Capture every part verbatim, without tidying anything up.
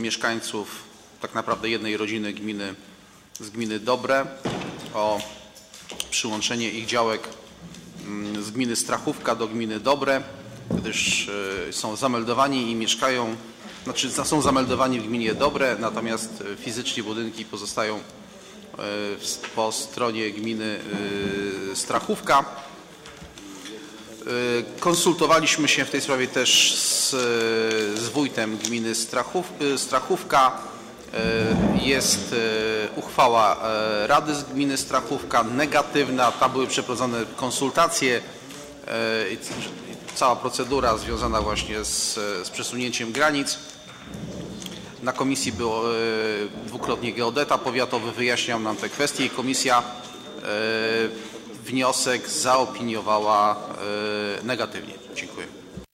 mieszkańców tak naprawdę jednej rodziny gminy z gminy Dobre o przyłączenie ich działek z gminy Strachówka do gminy Dobre, gdyż są zameldowani i mieszkają, znaczy są zameldowani w gminie Dobre, natomiast fizycznie budynki pozostają po stronie gminy Strachówka. Konsultowaliśmy się w tej sprawie też z, z wójtem gminy Strachów, Strachówka. Jest uchwała Rady z gminy Strachówka negatywna. Tam były przeprowadzone konsultacje. Cała procedura związana właśnie z, z przesunięciem granic. Na komisji był dwukrotnie geodeta powiatowy, wyjaśniał nam te kwestie i komisja wniosek zaopiniowała negatywnie. Dziękuję.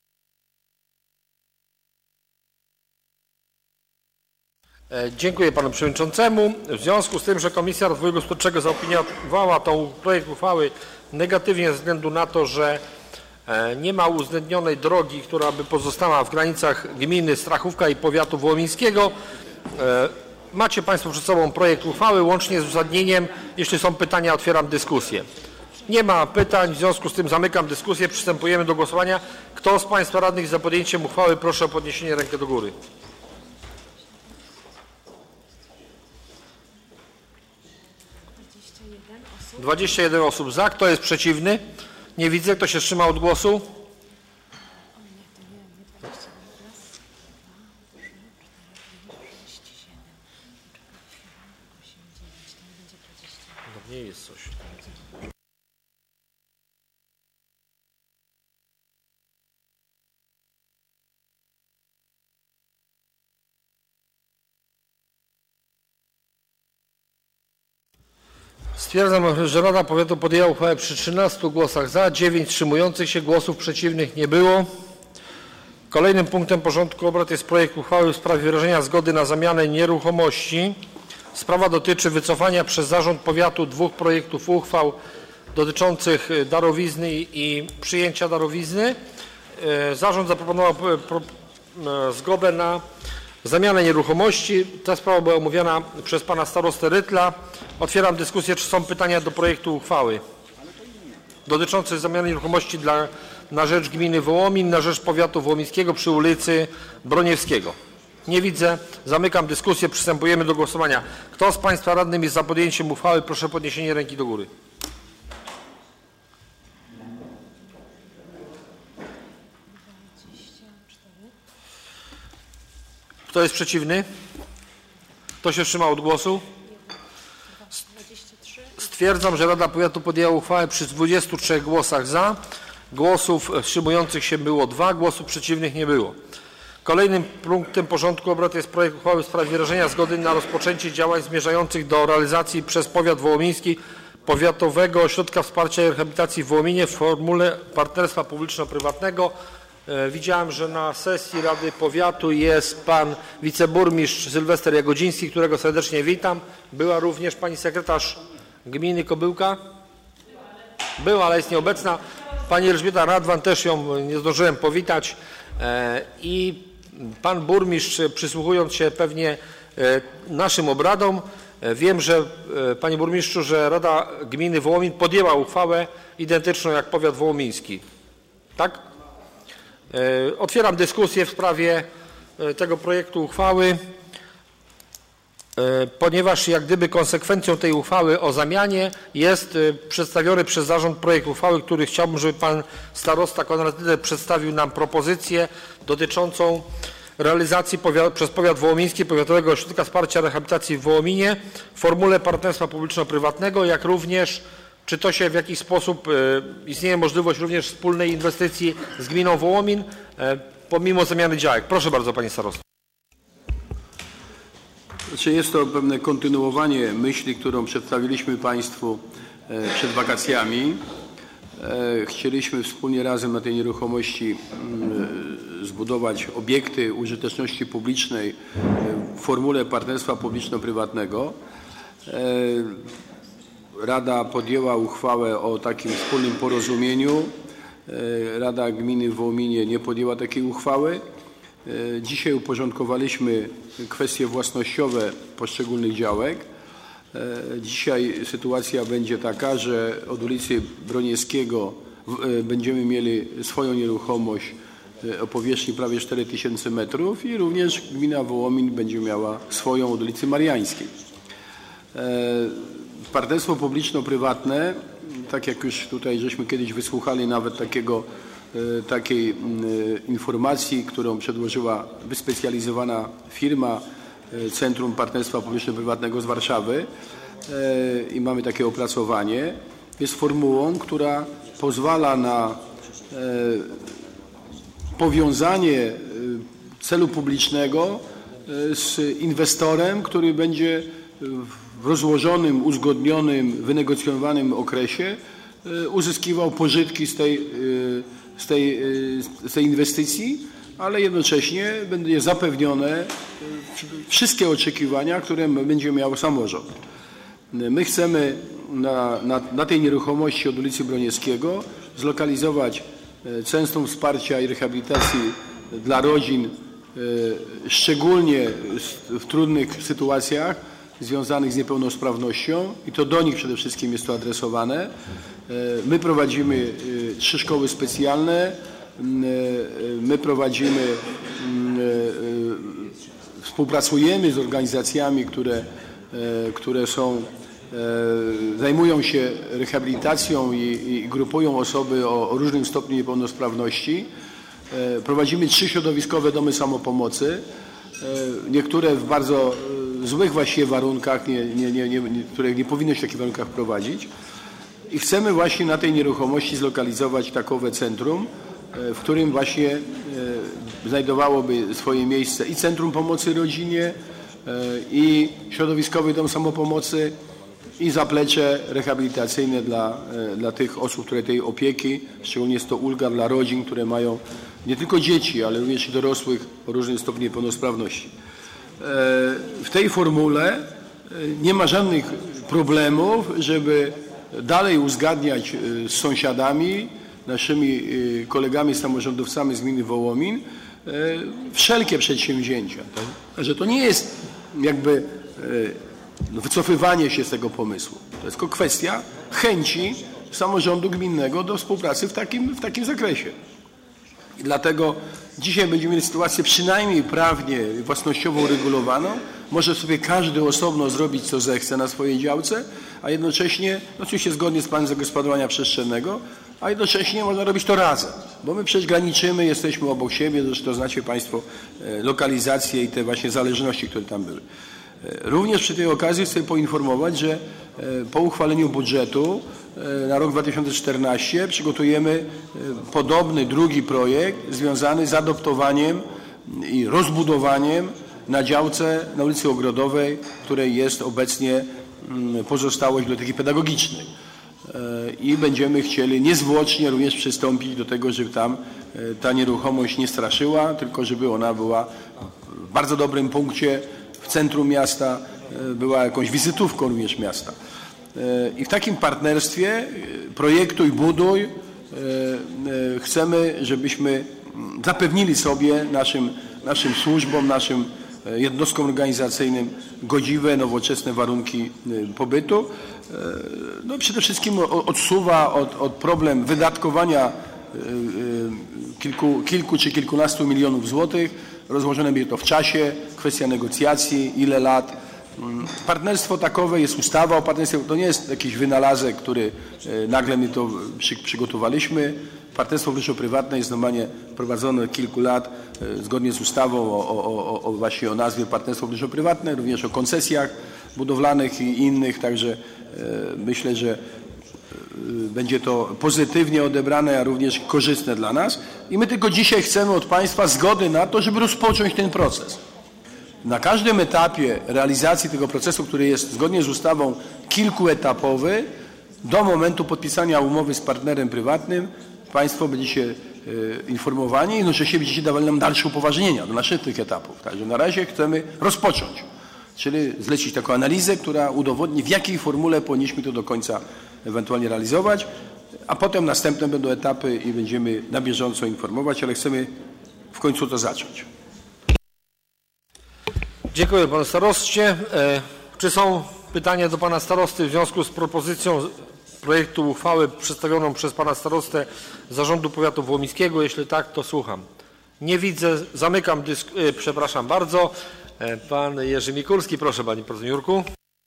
Dziękuję panu przewodniczącemu. W związku z tym, że Komisja Rozwoju Gospodarczego zaopiniowała tą projekt uchwały negatywnie ze względu na to, że nie ma uwzględnionej drogi, która by pozostała w granicach gminy Strachówka i powiatu wołomińskiego, macie państwo przed sobą projekt uchwały łącznie z uzasadnieniem. Jeśli są pytania, otwieram dyskusję. Nie ma pytań, w związku z tym zamykam dyskusję. Przystępujemy do głosowania. Kto z państwa radnych jest za podjęciem uchwały, proszę o podniesienie ręki do góry. dwadzieścia jeden osób za. Kto jest przeciwny? Nie widzę. Kto się wstrzymał od głosu? No nie jest coś. Stwierdzam, że Rada Powiatu podjęła uchwałę przy trzynastu głosach za, dziewięć wstrzymujących się, głosów przeciwnych nie było. Kolejnym punktem porządku obrad jest projekt uchwały w sprawie wyrażenia zgody na zamianę nieruchomości. Sprawa dotyczy wycofania przez Zarząd Powiatu dwóch projektów uchwał dotyczących darowizny i przyjęcia darowizny. Zarząd zaproponował zgodę na zamianę nieruchomości. Ta sprawa była omówiona przez pana starostę Rytla. Otwieram dyskusję, czy są pytania do projektu uchwały dotyczącej zamiany nieruchomości dla, na rzecz gminy Wołomin, na rzecz powiatu wołomińskiego przy ulicy Broniewskiego. Nie widzę. Zamykam dyskusję. Przystępujemy do głosowania. Kto z państwa radnych jest za podjęciem uchwały, proszę o podniesienie ręki do góry. Kto jest przeciwny? Kto się wstrzymał od głosu? Stwierdzam, że Rada Powiatu podjęła uchwałę przy dwudziestu trzech głosach za. Głosów wstrzymujących się było dwa, głosów przeciwnych nie było. Kolejnym punktem porządku obrad jest projekt uchwały w sprawie wyrażenia zgody na rozpoczęcie działań zmierzających do realizacji przez powiat wołomiński Powiatowego Ośrodka Wsparcia i Rehabilitacji w Wołominie w formule partnerstwa publiczno-prywatnego. Widziałem, że na sesji Rady Powiatu jest pan wiceburmistrz Sylwester Jagodziński, którego serdecznie witam. Była również pani sekretarz gminy Kobyłka? Była, ale jest nieobecna. Pani Elżbieta Radwan, też ją nie zdążyłem powitać. I pan burmistrz, przysłuchując się pewnie naszym obradom, wiem, że panie burmistrzu, że Rada Gminy Wołomin podjęła uchwałę identyczną jak powiat wołomiński. Tak? Otwieram dyskusję w sprawie tego projektu uchwały, ponieważ jak gdyby konsekwencją tej uchwały o zamianie jest przedstawiony przez zarząd projekt uchwały, który chciałbym, żeby pan starosta Konrad Rytl przedstawił nam propozycję dotyczącą realizacji powiat, przez powiat wołomiński Powiatowego Ośrodka Wsparcia Rehabilitacji w Wołominie w formule partnerstwa publiczno-prywatnego, jak również czy to się w jakiś sposób istnieje możliwość również wspólnej inwestycji z gminą Wołomin pomimo zamiany działek. Proszę bardzo, panie starosto. Znaczy jest to pewne kontynuowanie myśli, którą przedstawiliśmy państwu przed wakacjami. Chcieliśmy wspólnie razem na tej nieruchomości zbudować obiekty użyteczności publicznej w formule partnerstwa publiczno-prywatnego. Rada podjęła uchwałę o takim wspólnym porozumieniu. Rada Gminy w Wołominie nie podjęła takiej uchwały. Dzisiaj uporządkowaliśmy kwestie własnościowe poszczególnych działek. Dzisiaj sytuacja będzie taka, że od ulicy Broniewskiego będziemy mieli swoją nieruchomość o powierzchni prawie cztery tysiące metrów i również gmina Wołomin będzie miała swoją od ulicy Mariańskiej. Partnerstwo publiczno-prywatne, tak jak już tutaj żeśmy kiedyś wysłuchali nawet takiego, takiej informacji, którą przedłożyła wyspecjalizowana firma Centrum Partnerstwa Publiczno-Prywatnego z Warszawy i mamy takie opracowanie, jest formułą, która pozwala na powiązanie celu publicznego z inwestorem, który będzie w rozłożonym, uzgodnionym, wynegocjowanym okresie uzyskiwał pożytki z tej, z tej, z tej inwestycji, ale jednocześnie będzie zapewnione wszystkie oczekiwania, które będzie miał samorząd. My chcemy na, na, na tej nieruchomości od ulicy Broniewskiego zlokalizować Centrum Wsparcia i Rehabilitacji dla rodzin, szczególnie w trudnych sytuacjach związanych z niepełnosprawnością i to do nich przede wszystkim jest to adresowane. My prowadzimy trzy szkoły specjalne, my prowadzimy, współpracujemy z organizacjami, które, które są, zajmują się rehabilitacją i, i grupują osoby o, o różnym stopniu niepełnosprawności. Prowadzimy trzy środowiskowe domy samopomocy, niektóre w bardzo złych właściwie warunkach, nie, nie, nie, nie, które nie powinno się w takich warunkach prowadzić. I chcemy właśnie na tej nieruchomości zlokalizować takowe centrum, w którym właśnie znajdowałoby swoje miejsce i Centrum Pomocy Rodzinie, i Środowiskowy Dom Samopomocy, i zaplecze rehabilitacyjne dla, dla tych osób, które tej opieki, szczególnie jest to ulga dla rodzin, które mają nie tylko dzieci, ale również i dorosłych o różnym stopniu niepełnosprawności. W tej formule nie ma żadnych problemów, żeby dalej uzgadniać z sąsiadami, naszymi kolegami samorządowcami z gminy Wołomin wszelkie przedsięwzięcia. Tak? Że to nie jest jakby wycofywanie się z tego pomysłu. To jest tylko kwestia chęci samorządu gminnego do współpracy w takim, w takim zakresie. I dlatego dzisiaj będziemy mieli sytuację przynajmniej prawnie, własnościowo uregulowaną. Może sobie każdy osobno zrobić co zechce na swojej działce, a jednocześnie, no oczywiście zgodnie z planem zagospodarowania przestrzennego, a jednocześnie można robić to razem. Bo my przecież graniczymy, jesteśmy obok siebie, zresztą znacie Państwo lokalizacje i te właśnie zależności, które tam były. Również przy tej okazji chcę poinformować, że po uchwaleniu budżetu na rok dwa tysiące czternasty przygotujemy podobny drugi projekt związany z adoptowaniem i rozbudowaniem na działce na ulicy Ogrodowej, w której jest obecnie pozostałość biblioteki pedagogicznej. I będziemy chcieli niezwłocznie również przystąpić do tego, żeby tam ta nieruchomość nie straszyła, tylko żeby ona była w bardzo dobrym punkcie w centrum miasta, była jakąś wizytówką również miasta. I w takim partnerstwie projektuj, buduj chcemy, żebyśmy zapewnili sobie naszym, naszym służbom, naszym jednostkom organizacyjnym godziwe, nowoczesne warunki pobytu. No przede wszystkim odsuwa od, od problem wydatkowania kilku, kilku czy kilkunastu milionów złotych. Rozłożone będzie to w czasie, kwestia negocjacji, ile lat. Partnerstwo takowe, jest ustawa o partnerstwie, to nie jest jakiś wynalazek, który nagle my to przy, przygotowaliśmy. Partnerstwo publiczno-prywatne jest normalnie prowadzone od kilku lat zgodnie z ustawą o, o, o, o właśnie o nazwie partnerstwo publiczno-prywatne, również o koncesjach budowlanych i innych, także e, myślę, że e, będzie to pozytywnie odebrane, a również korzystne dla nas. I my tylko dzisiaj chcemy od Państwa zgody na to, żeby rozpocząć ten proces. Na każdym etapie realizacji tego procesu, który jest zgodnie z ustawą kilkuetapowy, do momentu podpisania umowy z partnerem prywatnym Państwo będziecie e, informowani i jednocześnie będziecie dawali nam dalsze upoważnienia do następnych etapów. Także na razie chcemy rozpocząć, czyli zlecić taką analizę, która udowodni, w jakiej formule powinniśmy to do końca ewentualnie realizować, a potem następne będą etapy i będziemy na bieżąco informować, ale chcemy w końcu to zacząć. Dziękuję panu staroście. E, czy są pytania do pana starosty w związku z propozycją projektu uchwały przedstawioną przez pana starostę Zarządu Powiatu Wołomińskiego? Jeśli tak, to słucham. Nie widzę. Zamykam dyskusję. Przepraszam bardzo. E, pan Jerzy Mikulski. Proszę, panie profesorze Jurku.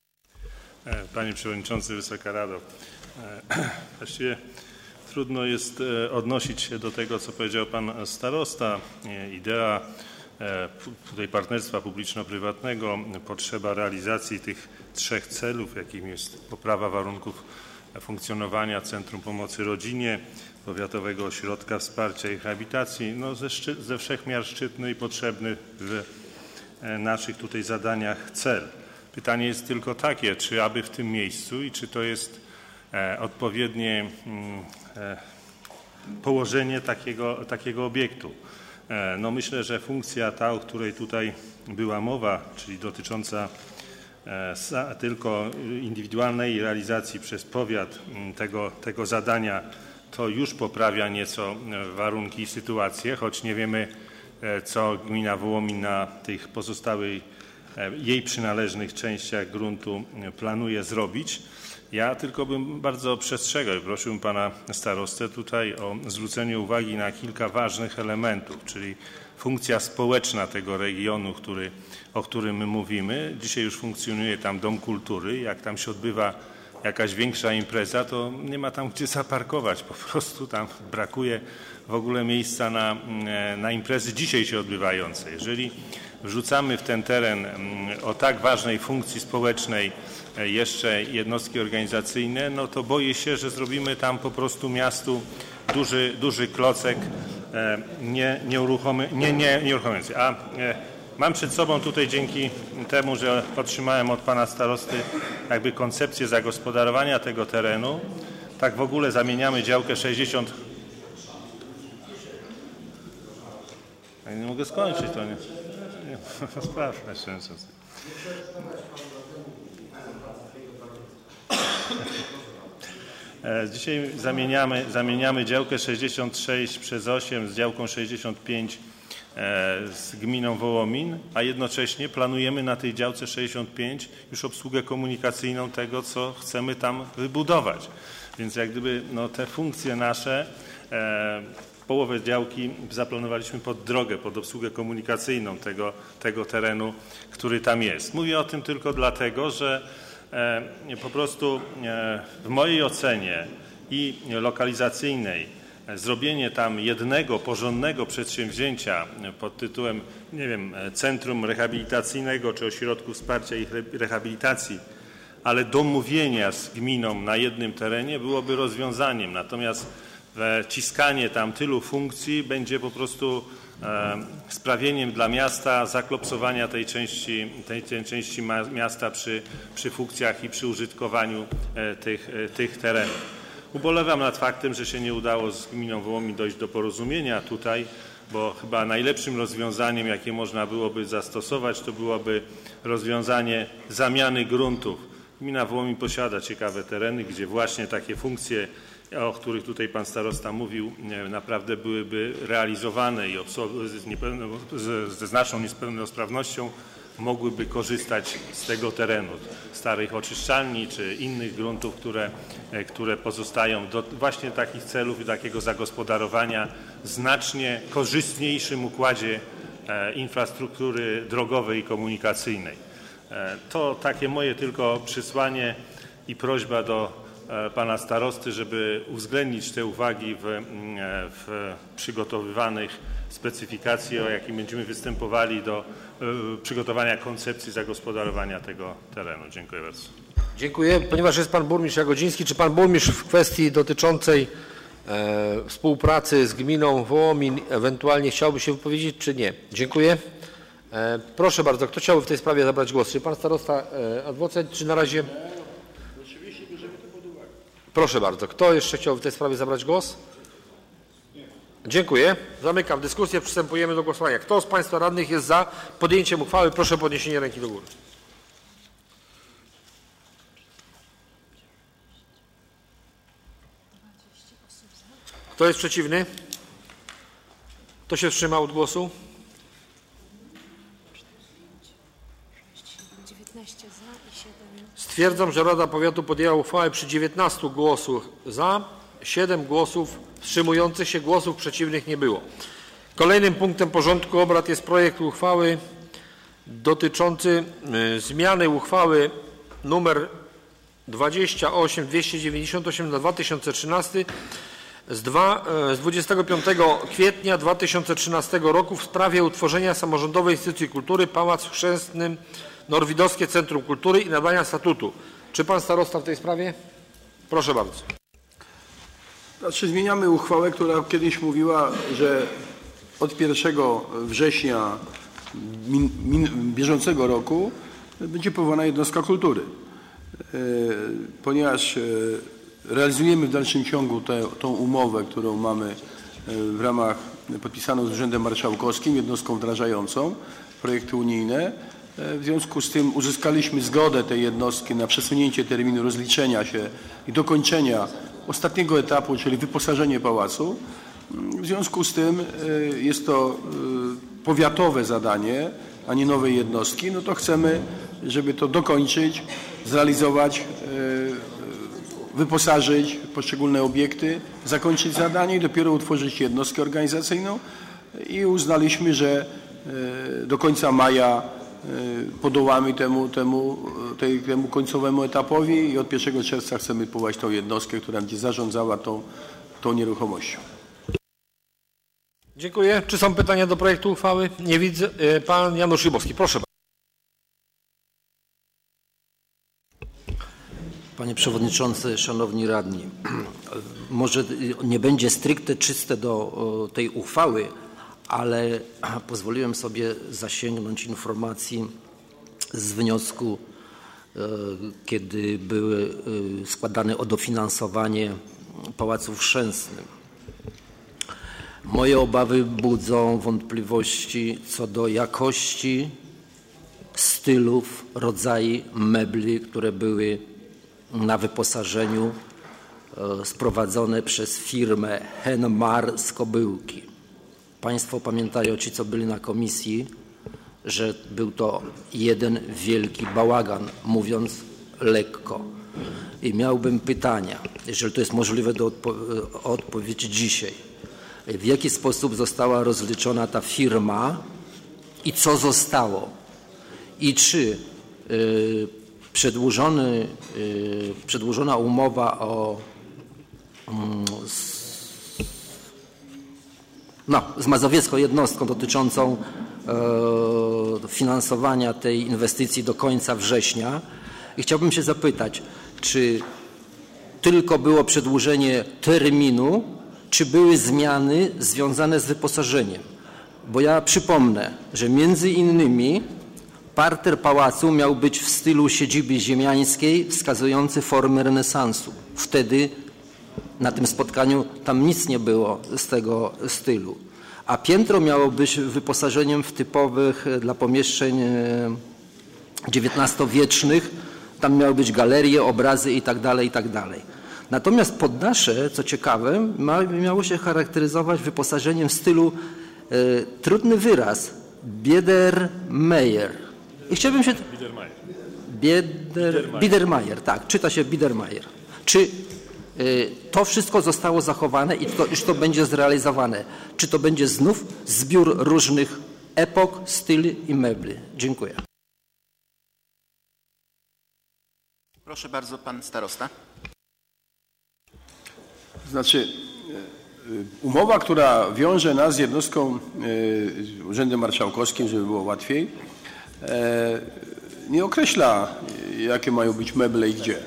Panie Przewodniczący, Wysoka Rado. Właściwie trudno jest odnosić się do tego, co powiedział pan starosta. Idea tutaj partnerstwa publiczno-prywatnego, potrzeba realizacji tych trzech celów, jakim jest poprawa warunków funkcjonowania Centrum Pomocy Rodzinie, Powiatowego Ośrodka Wsparcia i Rehabilitacji, no ze, ze wszechmiar szczytny i potrzebny w naszych tutaj zadaniach cel. Pytanie jest tylko takie, czy aby w tym miejscu i czy to jest e, odpowiednie mm, e, położenie takiego, takiego obiektu. E, no myślę, że funkcja ta, o której tutaj była mowa, czyli dotycząca e, sa, tylko indywidualnej realizacji przez powiat m, tego, tego zadania, to już poprawia nieco warunki i sytuację, choć nie wiemy, e, co gmina Wołomin na tych pozostałych jej przynależnych częściach gruntu planuje zrobić. Ja tylko bym bardzo przestrzegał i prosiłbym pana starostę tutaj o zwrócenie uwagi na kilka ważnych elementów, czyli funkcja społeczna tego regionu, który, o którym my mówimy. Dzisiaj już funkcjonuje tam Dom Kultury. Jak tam się odbywa jakaś większa impreza, to nie ma tam gdzie zaparkować. Po prostu tam brakuje w ogóle miejsca na, na imprezy dzisiaj się odbywające. Jeżeli wrzucamy w ten teren o tak ważnej funkcji społecznej jeszcze jednostki organizacyjne, no to boję się, że zrobimy tam po prostu miastu duży, duży klocek nie, nieuruchomy, nie, nie, nieuruchamiający. A mam przed sobą tutaj dzięki temu, że otrzymałem od pana starosty jakby koncepcję zagospodarowania tego terenu. Tak w ogóle zamieniamy działkę sześćdziesiąt. Ja nie mogę skończyć, to nie. Spraw, Dzisiaj zamieniamy, zamieniamy działkę sześćdziesiąt sześć przez osiem z działką sześćdziesiąt pięć z gminą Wołomin, a jednocześnie planujemy na tej działce sześćdziesiąt pięć już obsługę komunikacyjną tego, co chcemy tam wybudować. Więc jak gdyby no, te funkcje nasze, e, połowę działki zaplanowaliśmy pod drogę, pod obsługę komunikacyjną tego, tego terenu, który tam jest. Mówię o tym tylko dlatego, że e, po prostu e, w mojej ocenie i lokalizacyjnej zrobienie tam jednego porządnego przedsięwzięcia pod tytułem, nie wiem, Centrum Rehabilitacyjnego czy Ośrodku Wsparcia i Rehabilitacji, ale domówienia z gminą na jednym terenie byłoby rozwiązaniem. Natomiast wciskanie tam tylu funkcji będzie po prostu e, sprawieniem dla miasta zaklopsowania tej części, tej, tej części ma, miasta przy, przy funkcjach i przy użytkowaniu e, tych, e, tych terenów. Ubolewam nad faktem, że się nie udało z gminą Wołomin dojść do porozumienia tutaj, bo chyba najlepszym rozwiązaniem, jakie można byłoby zastosować, to byłoby rozwiązanie zamiany gruntów. Gmina Wołomin posiada ciekawe tereny, gdzie właśnie takie funkcje, o których tutaj pan starosta mówił, naprawdę byłyby realizowane i ze znaczną niepełnosprawnością mogłyby korzystać z tego terenu, starych oczyszczalni czy innych gruntów, które, które pozostają do właśnie takich celów i takiego zagospodarowania w znacznie korzystniejszym układzie infrastruktury drogowej i komunikacyjnej. To takie moje tylko przesłanie i prośba do pana starosty, żeby uwzględnić te uwagi w, w przygotowywanych specyfikacji, o jakim będziemy występowali do y, przygotowania koncepcji zagospodarowania tego terenu. Dziękuję bardzo. Dziękuję. Ponieważ jest pan burmistrz Jagodziński, czy pan burmistrz w kwestii dotyczącej e, współpracy z gminą Wołomin ewentualnie chciałby się wypowiedzieć, czy nie? Dziękuję. E, proszę bardzo, kto chciałby w tej sprawie zabrać głos? Czy pan starosta e, adwokat, czy na razie? Proszę bardzo, kto jeszcze chciał w tej sprawie zabrać głos? Dziękuję. Zamykam dyskusję. Przystępujemy do głosowania. Kto z państwa radnych jest za podjęciem uchwały? Proszę o podniesienie ręki do góry. Kto jest przeciwny? Kto się wstrzymał od głosu? piętnaście za i siedem. Stwierdzam, że Rada Powiatu podjęła uchwałę przy dziewiętnastu głosach za, siedem głosów wstrzymujących się, głosów przeciwnych nie było. Kolejnym punktem porządku obrad jest projekt uchwały dotyczący y, zmiany uchwały nr dwadzieścia osiem dwieście dziewięćdziesiąt osiem na dwa tysiące trzynasty z, dwa, y, z dwudziestego piątego kwietnia dwa tysiące trzynastego roku w sprawie utworzenia samorządowej instytucji kultury Pałac Chrzestny Norwidowskie Centrum Kultury i nadania statutu. Czy pan starosta w tej sprawie? Proszę bardzo. Znaczy zmieniamy uchwałę, która kiedyś mówiła, że od pierwszego września min, min, bieżącego roku będzie powołana jednostka kultury. E, ponieważ e, realizujemy w dalszym ciągu tę umowę, którą mamy e, w ramach podpisaną z Urzędem Marszałkowskim, jednostką wdrażającą projekty unijne. E, w związku z tym uzyskaliśmy zgodę tej jednostki na przesunięcie terminu rozliczenia się i dokończenia ostatniego etapu, czyli wyposażenie pałacu. W związku z tym jest to powiatowe zadanie, a nie nowej jednostki. No to chcemy, żeby to dokończyć, zrealizować, wyposażyć poszczególne obiekty, zakończyć zadanie i dopiero utworzyć jednostkę organizacyjną. I uznaliśmy, że do końca maja podołamy temu, temu, tej, temu końcowemu etapowi i od pierwszego czerwca chcemy powołać tą jednostkę, która będzie zarządzała tą, tą nieruchomością. Dziękuję. Czy są pytania do projektu uchwały? Nie widzę. Pan Janusz Szybowski, proszę bardzo. Panie Przewodniczący, Szanowni Radni, może nie będzie stricte czyste do tej uchwały, ale pozwoliłem sobie zasięgnąć informacji z wniosku, kiedy były składane o dofinansowanie Pałacu Chrzestnym. Moje obawy budzą wątpliwości co do jakości, stylów, rodzajów mebli, które były na wyposażeniu sprowadzone przez firmę Henmar z Kobyłki. Państwo pamiętają, ci co byli na komisji, że był to jeden wielki bałagan, mówiąc lekko. I miałbym pytania, jeżeli to jest możliwe do odpo odpowiedzi dzisiaj. W jaki sposób została rozliczona ta firma i co zostało? I czy y, przedłużony, y, przedłużona umowa o y, z, no, z mazowiecką jednostką dotyczącą y, finansowania tej inwestycji do końca września. I chciałbym się zapytać, czy tylko było przedłużenie terminu, czy były zmiany związane z wyposażeniem? Bo ja przypomnę, że między innymi parter pałacu miał być w stylu siedziby ziemiańskiej, wskazujący formę renesansu. Wtedy na tym spotkaniu tam nic nie było z tego stylu. A piętro miało być wyposażeniem w typowych dla pomieszczeń dziewiętnastowiecznych. Tam miały być galerie, obrazy i tak dalej, i tak dalej. Natomiast poddasze, co ciekawe, ma, miało się charakteryzować wyposażeniem w stylu, e, trudny wyraz, Biedermeier. I chciałbym się... Biedermeier. Bieder, Biedermeier, tak, czyta się Biedermeier. Czy e, to wszystko zostało zachowane i to, iż to będzie zrealizowane? Czy to będzie znów zbiór różnych epok, styli i mebli? Dziękuję. Proszę bardzo, pan starosta. Znaczy, umowa, która wiąże nas z jednostką Urzędem Marszałkowskim, żeby było łatwiej, nie określa, jakie mają być meble i gdzie.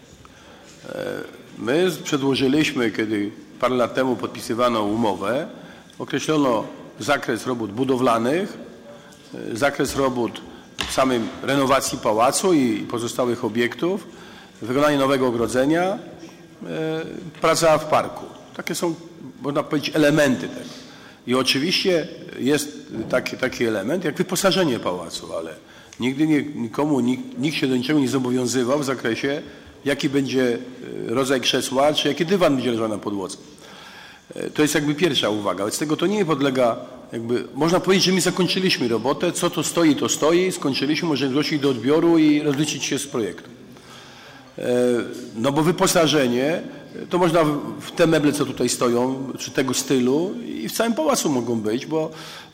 My przedłożyliśmy, kiedy parę lat temu podpisywano umowę, określono zakres robót budowlanych, zakres robót samej renowacji pałacu i pozostałych obiektów, wykonanie nowego ogrodzenia, praca w parku. Takie są, można powiedzieć, elementy tego. I oczywiście jest taki, taki element jak wyposażenie pałacu, ale nigdy nie, nikomu, nikt, nikt się do niczego nie zobowiązywał w zakresie, jaki będzie rodzaj krzesła, czy jaki dywan będzie leżał na podłodze. To jest jakby pierwsza uwaga. Wobec tego to nie podlega, jakby, można powiedzieć, że my zakończyliśmy robotę, co to stoi, to stoi, skończyliśmy, możemy zgłosić do odbioru i rozliczyć się z projektu. No bo wyposażenie, to można w te meble, co tutaj stoją, czy tego stylu i w całym pałacu mogą być, bo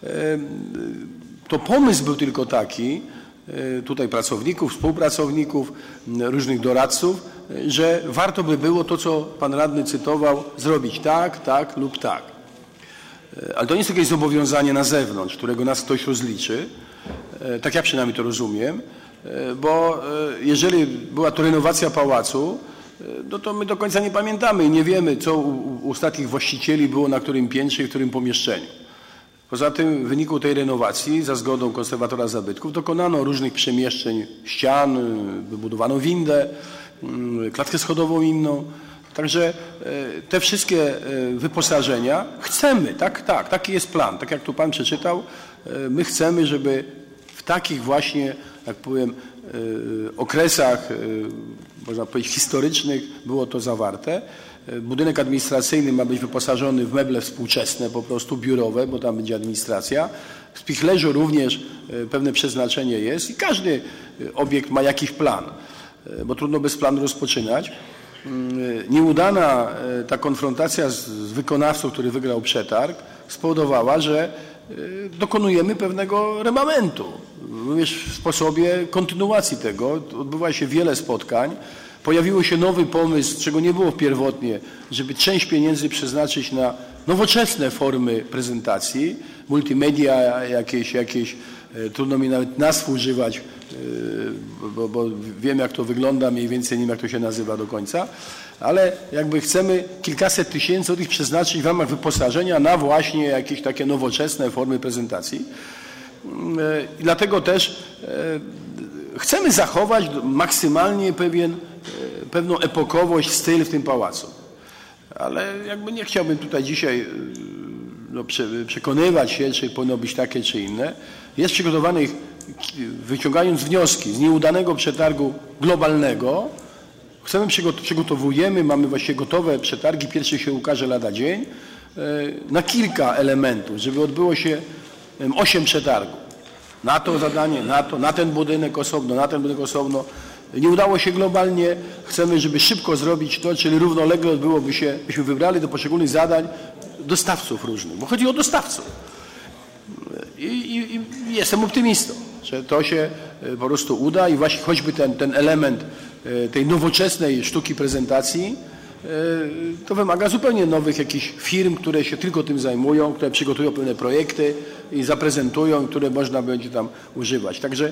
to pomysł był tylko taki, tutaj pracowników, współpracowników, różnych doradców, że warto by było to, co pan radny cytował, zrobić tak, tak lub tak. Ale to nie jest jakieś zobowiązanie na zewnątrz, którego nas ktoś rozliczy, tak ja przynajmniej to rozumiem, bo jeżeli była to renowacja pałacu, no to my do końca nie pamiętamy i nie wiemy, co u, u ostatnich właścicieli było na którym piętrze i w którym pomieszczeniu. Poza tym w wyniku tej renowacji za zgodą konserwatora zabytków dokonano różnych przemieszczeń ścian, wybudowano windę, klatkę schodową inną. Także te wszystkie wyposażenia chcemy, tak, tak, taki jest plan. Tak jak tu pan przeczytał, my chcemy, żeby w takich właśnie, jak powiem, okresach, można powiedzieć, historycznych było to zawarte. Budynek administracyjny ma być wyposażony w meble współczesne, po prostu biurowe, bo tam będzie administracja. W Spichlerzu również pewne przeznaczenie jest i każdy obiekt ma jakiś plan, bo trudno bez planu rozpoczynać. Nieudana ta konfrontacja z wykonawcą, który wygrał przetarg, spowodowała, że dokonujemy pewnego remamentu, również w sposobie kontynuacji tego. Odbywa się wiele spotkań. Pojawił się nowy pomysł, czego nie było pierwotnie, żeby część pieniędzy przeznaczyć na nowoczesne formy prezentacji, multimedia jakieś, jakieś trudno mi nawet nazw używać, bo, bo wiem jak to wygląda, mniej więcej nie wiem jak to się nazywa do końca, ale jakby chcemy kilkaset tysięcy od nich przeznaczyć w ramach wyposażenia na właśnie jakieś takie nowoczesne formy prezentacji. I dlatego też chcemy zachować maksymalnie pewien, pewną epokowość, styl w tym pałacu. Ale jakby nie chciałbym tutaj dzisiaj no, przekonywać się, czy powinno być takie, czy inne. Jest przygotowanych, wyciągając wnioski z nieudanego przetargu globalnego, chcemy, przygotowujemy, mamy właściwie gotowe przetargi, pierwszy się ukaże lada dzień, na kilka elementów, żeby odbyło się osiem przetargów. Na to zadanie, na to, na ten budynek osobno, na ten budynek osobno. Nie udało się globalnie, chcemy, żeby szybko zrobić to, czyli równolegle odbyłoby się, byśmy wybrali do poszczególnych zadań dostawców różnych, bo chodzi o dostawców. I, i, i jestem optymistą, że to się po prostu uda i właśnie choćby ten, ten element tej nowoczesnej sztuki prezentacji, to wymaga zupełnie nowych jakichś firm, które się tylko tym zajmują, które przygotują pewne projekty i zaprezentują, które można będzie tam używać. Także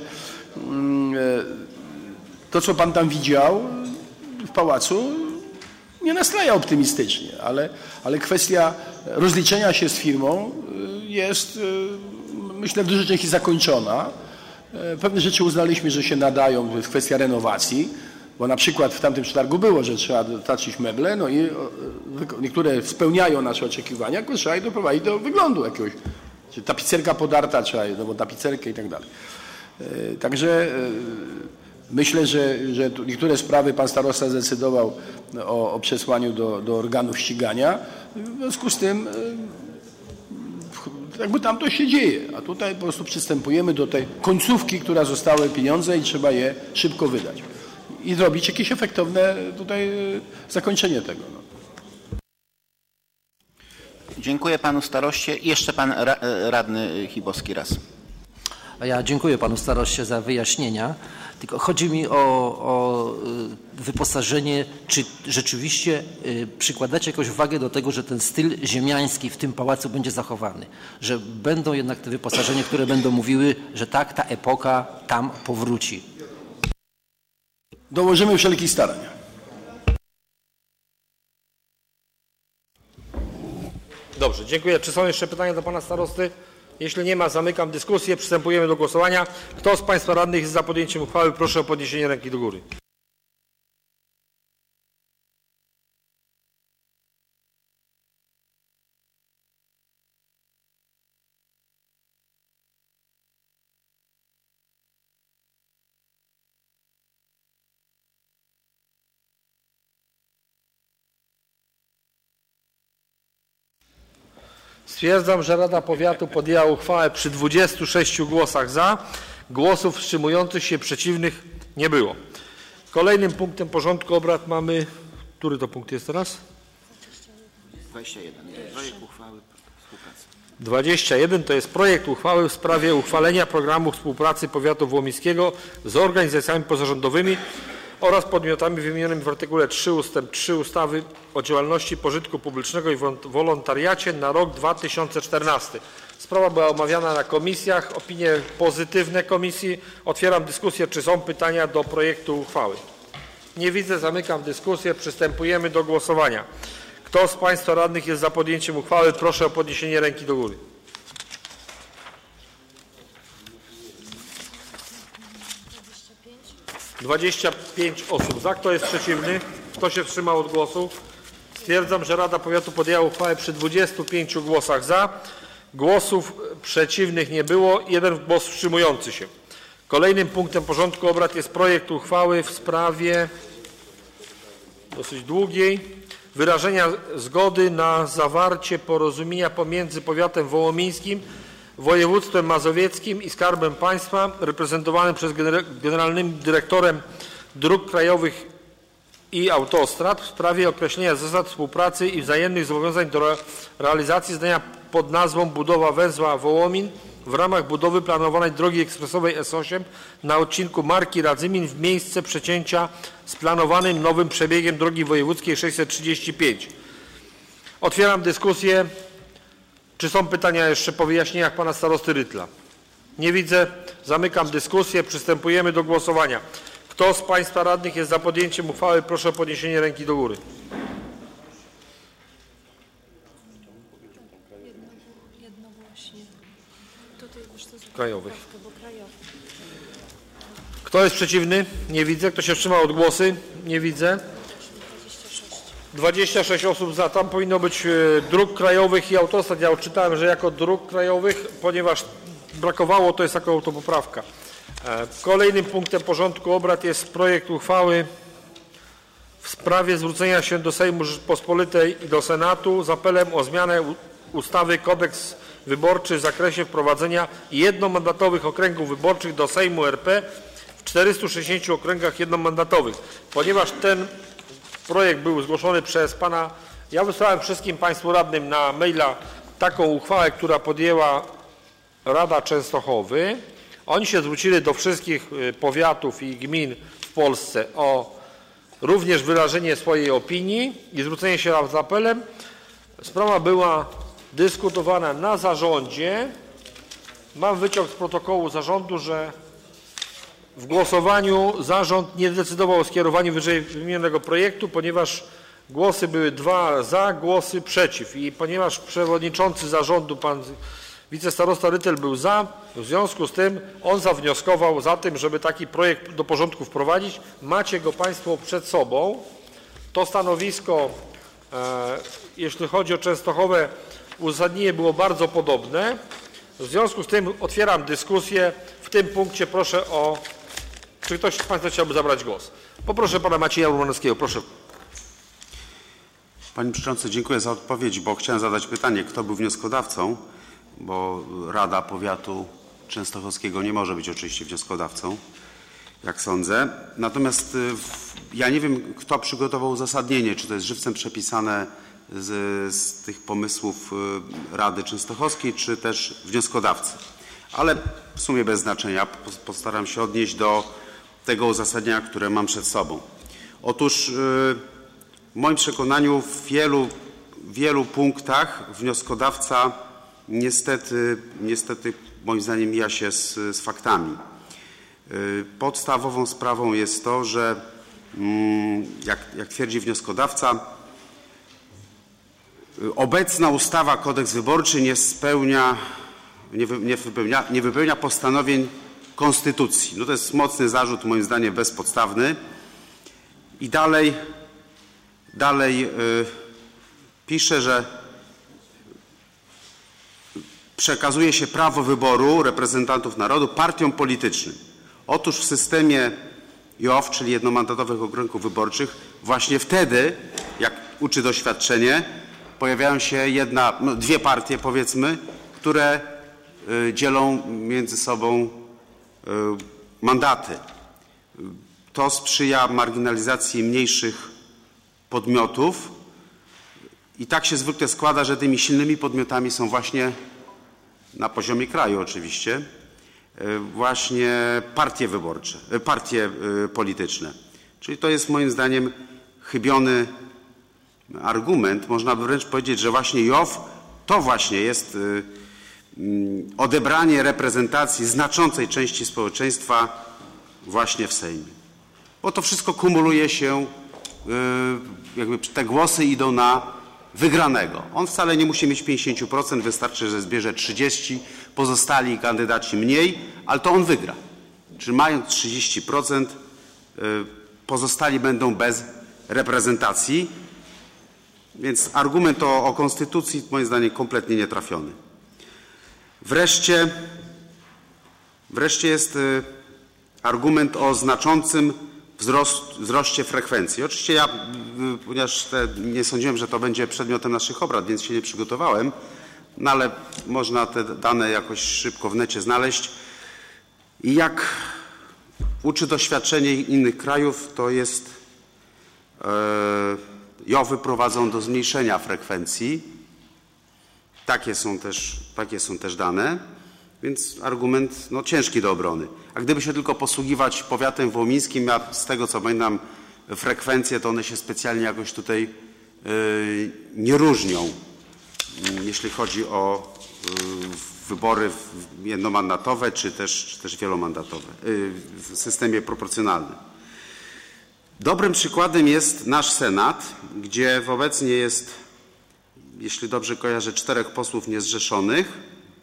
to, co pan tam widział w pałacu, nie nastraja optymistycznie, ale, ale kwestia rozliczenia się z firmą jest, myślę, w dużej części zakończona. Pewne rzeczy uznaliśmy, że się nadają, to jest kwestia renowacji, bo na przykład w tamtym przetargu było, że trzeba dostarczyć meble, no i niektóre spełniają nasze oczekiwania, tylko trzeba je doprowadzić do wyglądu jakiegoś. Czy tapicerka podarta, trzeba nową tapicerkę i tak dalej. Także myślę, że, że niektóre sprawy pan starosta zdecydował o, o przesłaniu do, do organów ścigania. W związku z tym jakby tam to się dzieje, a tutaj po prostu przystępujemy do tej końcówki, która zostały pieniądze i trzeba je szybko wydać. I zrobić jakieś efektowne tutaj zakończenie tego. No. Dziękuję panu staroście. I jeszcze pan ra, radny Chybowski raz. Ja dziękuję panu staroście za wyjaśnienia. Tylko chodzi mi o, o wyposażenie, czy rzeczywiście przykładacie jakąś wagę do tego, że ten styl ziemiański w tym pałacu będzie zachowany, że będą jednak te wyposażenia, które będą mówiły, że tak, ta epoka tam powróci. Dołożymy wszelkich starań. Dobrze, dziękuję. Czy są jeszcze pytania do pana starosty? Jeśli nie ma, zamykam dyskusję. Przystępujemy do głosowania. Kto z państwa radnych jest za podjęciem uchwały, proszę o podniesienie ręki do góry. Stwierdzam, że Rada Powiatu podjęła uchwałę przy dwudziestu sześciu głosach za. Głosów wstrzymujących się, przeciwnych nie było. Kolejnym punktem porządku obrad mamy... Który to punkt jest teraz? dwadzieścia jeden. Projekt uchwały współpracy. dwadzieścia jeden to jest projekt uchwały w sprawie uchwalenia programu współpracy powiatu wołomińskiego z organizacjami pozarządowymi oraz podmiotami wymienionymi w artykule trzy ustęp trzy ustawy o działalności pożytku publicznego i wolontariacie na rok dwa tysiące czternasty. Sprawa była omawiana na komisjach, opinie pozytywne komisji. Otwieram dyskusję, czy są pytania do projektu uchwały. Nie widzę, zamykam dyskusję, przystępujemy do głosowania. Kto z Państwa radnych jest za podjęciem uchwały, proszę o podniesienie ręki do góry. dwadzieścia pięć osób za. Kto jest przeciwny? Kto się wstrzymał od głosu? Stwierdzam, że Rada Powiatu podjęła uchwałę przy dwudziestu pięciu głosach za. Głosów przeciwnych nie było. Jeden głos wstrzymujący się. Kolejnym punktem porządku obrad jest projekt uchwały w sprawie dosyć długiej wyrażenia zgody na zawarcie porozumienia pomiędzy powiatem wołomińskim, województwem mazowieckim i Skarbem Państwa reprezentowanym przez generalnym dyrektorem dróg krajowych i autostrad w sprawie określenia zasad współpracy i wzajemnych zobowiązań do realizacji zadania pod nazwą budowa węzła Wołomin w ramach budowy planowanej drogi ekspresowej S osiem na odcinku Marki Radzymin w miejsce przecięcia z planowanym nowym przebiegiem drogi wojewódzkiej sześćset trzydzieści pięć. Otwieram dyskusję. Czy są pytania jeszcze po wyjaśnieniach pana starosty Rytla? Nie widzę. Zamykam dyskusję. Przystępujemy do głosowania. Kto z Państwa radnych jest za podjęciem uchwały, proszę o podniesienie ręki do góry. Krajowych. Kto jest przeciwny? Nie widzę. Kto się wstrzymał od głosy? Nie widzę. dwadzieścia sześć osób za. Tam powinno być dróg krajowych i autostrad. Ja odczytałem, że jako dróg krajowych, ponieważ brakowało, to jest jako autopoprawka. Kolejnym punktem porządku obrad jest projekt uchwały w sprawie zwrócenia się do Sejmu Rzeczypospolitej i do Senatu z apelem o zmianę ustawy Kodeks Wyborczy w zakresie wprowadzenia jednomandatowych okręgów wyborczych do Sejmu R P w czterystu sześćdziesięciu okręgach jednomandatowych. Ponieważ ten projekt był zgłoszony przez pana, ja wysłałem wszystkim Państwu radnym na maila taką uchwałę, która podjęła Rada Częstochowy. Oni się zwrócili do wszystkich powiatów i gmin w Polsce o również wyrażenie swojej opinii i zwrócenie się z apelem. Sprawa była dyskutowana na zarządzie. Mam wyciąg z protokołu zarządu, że w głosowaniu zarząd nie decydował o skierowaniu wyżej wymienionego projektu, ponieważ głosy były dwa za, głosy przeciw. I ponieważ przewodniczący zarządu, pan wicestarosta Rytel, był za, w związku z tym on zawnioskował za tym, żeby taki projekt do porządku wprowadzić. Macie go Państwo przed sobą. To stanowisko, e, jeśli chodzi o Częstochowę, uzasadnienie było bardzo podobne. W związku z tym otwieram dyskusję. W tym punkcie proszę o... Czy ktoś z Państwa chciałby zabrać głos? Poproszę pana Macieja Romanowskiego. Proszę. Panie Przewodniczący, dziękuję za odpowiedź, bo chciałem zadać pytanie, kto był wnioskodawcą, bo Rada Powiatu Częstochowskiego nie może być oczywiście wnioskodawcą, jak sądzę. Natomiast ja nie wiem, kto przygotował uzasadnienie, czy to jest żywcem przepisane z, z tych pomysłów Rady Częstochowskiej, czy też wnioskodawcy. Ale w sumie bez znaczenia. Postaram się odnieść do tego uzasadnienia, które mam przed sobą. Otóż w moim przekonaniu w wielu, wielu punktach wnioskodawca niestety, niestety moim zdaniem mija się z, z faktami. Podstawową sprawą jest to, że jak, jak twierdzi wnioskodawca, obecna ustawa Kodeks Wyborczy nie spełnia, nie, wy, nie, wypełnia, nie wypełnia postanowień Konstytucji. No to jest mocny zarzut, moim zdaniem bezpodstawny. I dalej, dalej yy, pisze, że przekazuje się prawo wyboru reprezentantów narodu partiom politycznym. Otóż w systemie J O W, czyli jednomandatowych okręgów wyborczych, właśnie wtedy, jak uczy doświadczenie, pojawiają się jedna, no, dwie partie, powiedzmy, które y, dzielą między sobą y, mandaty. To sprzyja marginalizacji mniejszych podmiotów i tak się zwykle składa, że tymi silnymi podmiotami są właśnie na poziomie kraju oczywiście właśnie partie wyborcze, partie polityczne. Czyli to jest moim zdaniem chybiony argument. Można by wręcz powiedzieć, że właśnie J O W to właśnie jest odebranie reprezentacji znaczącej części społeczeństwa właśnie w Sejmie. Bo to wszystko kumuluje się, jakby te głosy idą na wygranego. On wcale nie musi mieć pięćdziesiąt procent, wystarczy, że zbierze trzydzieści procent, pozostali kandydaci mniej, ale to on wygra. Czyli mając trzydzieści procent pozostali będą bez reprezentacji, więc argument o, o konstytucji moim zdaniem kompletnie nietrafiony. Wreszcie, wreszcie jest argument o znaczącym wzrost, wzroście frekwencji. Oczywiście ja, ponieważ te, nie sądziłem, że to będzie przedmiotem naszych obrad, więc się nie przygotowałem, no ale można te dane jakoś szybko w necie znaleźć. I jak uczy doświadczenie innych krajów, to jest e, J O W-y prowadzą do zmniejszenia frekwencji. Takie są też, takie są też dane, więc argument no, ciężki do obrony. A gdyby się tylko posługiwać powiatem wołomińskim, ja z tego co pamiętam frekwencje, to one się specjalnie jakoś tutaj y, nie różnią, y, jeśli chodzi o y, wybory jednomandatowe czy też, czy też wielomandatowe y, w systemie proporcjonalnym. Dobrym przykładem jest nasz Senat, gdzie obecnie jest, jeśli dobrze kojarzę, czterech posłów niezrzeszonych,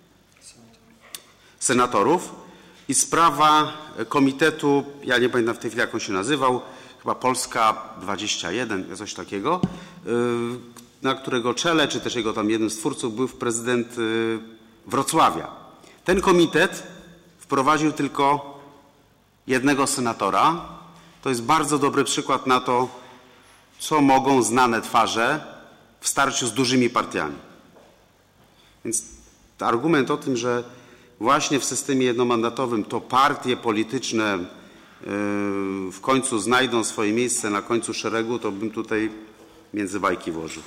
senatorów i sprawa komitetu, ja nie pamiętam w tej chwili jak on się nazywał, chyba Polska dwadzieścia jeden, coś takiego, na którego czele, czy też jego tam jednym z twórców był prezydent Wrocławia. Ten komitet wprowadził tylko jednego senatora. To jest bardzo dobry przykład na to, co mogą znane twarze w starciu z dużymi partiami. Więc argument o tym, że właśnie w systemie jednomandatowym to partie polityczne w końcu znajdą swoje miejsce na końcu szeregu, to bym tutaj między bajki włożył.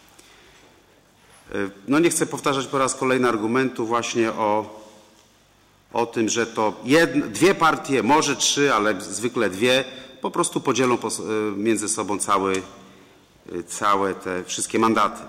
No nie chcę powtarzać po raz kolejny argumentu właśnie o, o tym, że to jedne, dwie partie, może trzy, ale zwykle dwie, po prostu podzielą między sobą cały, całe te wszystkie mandaty.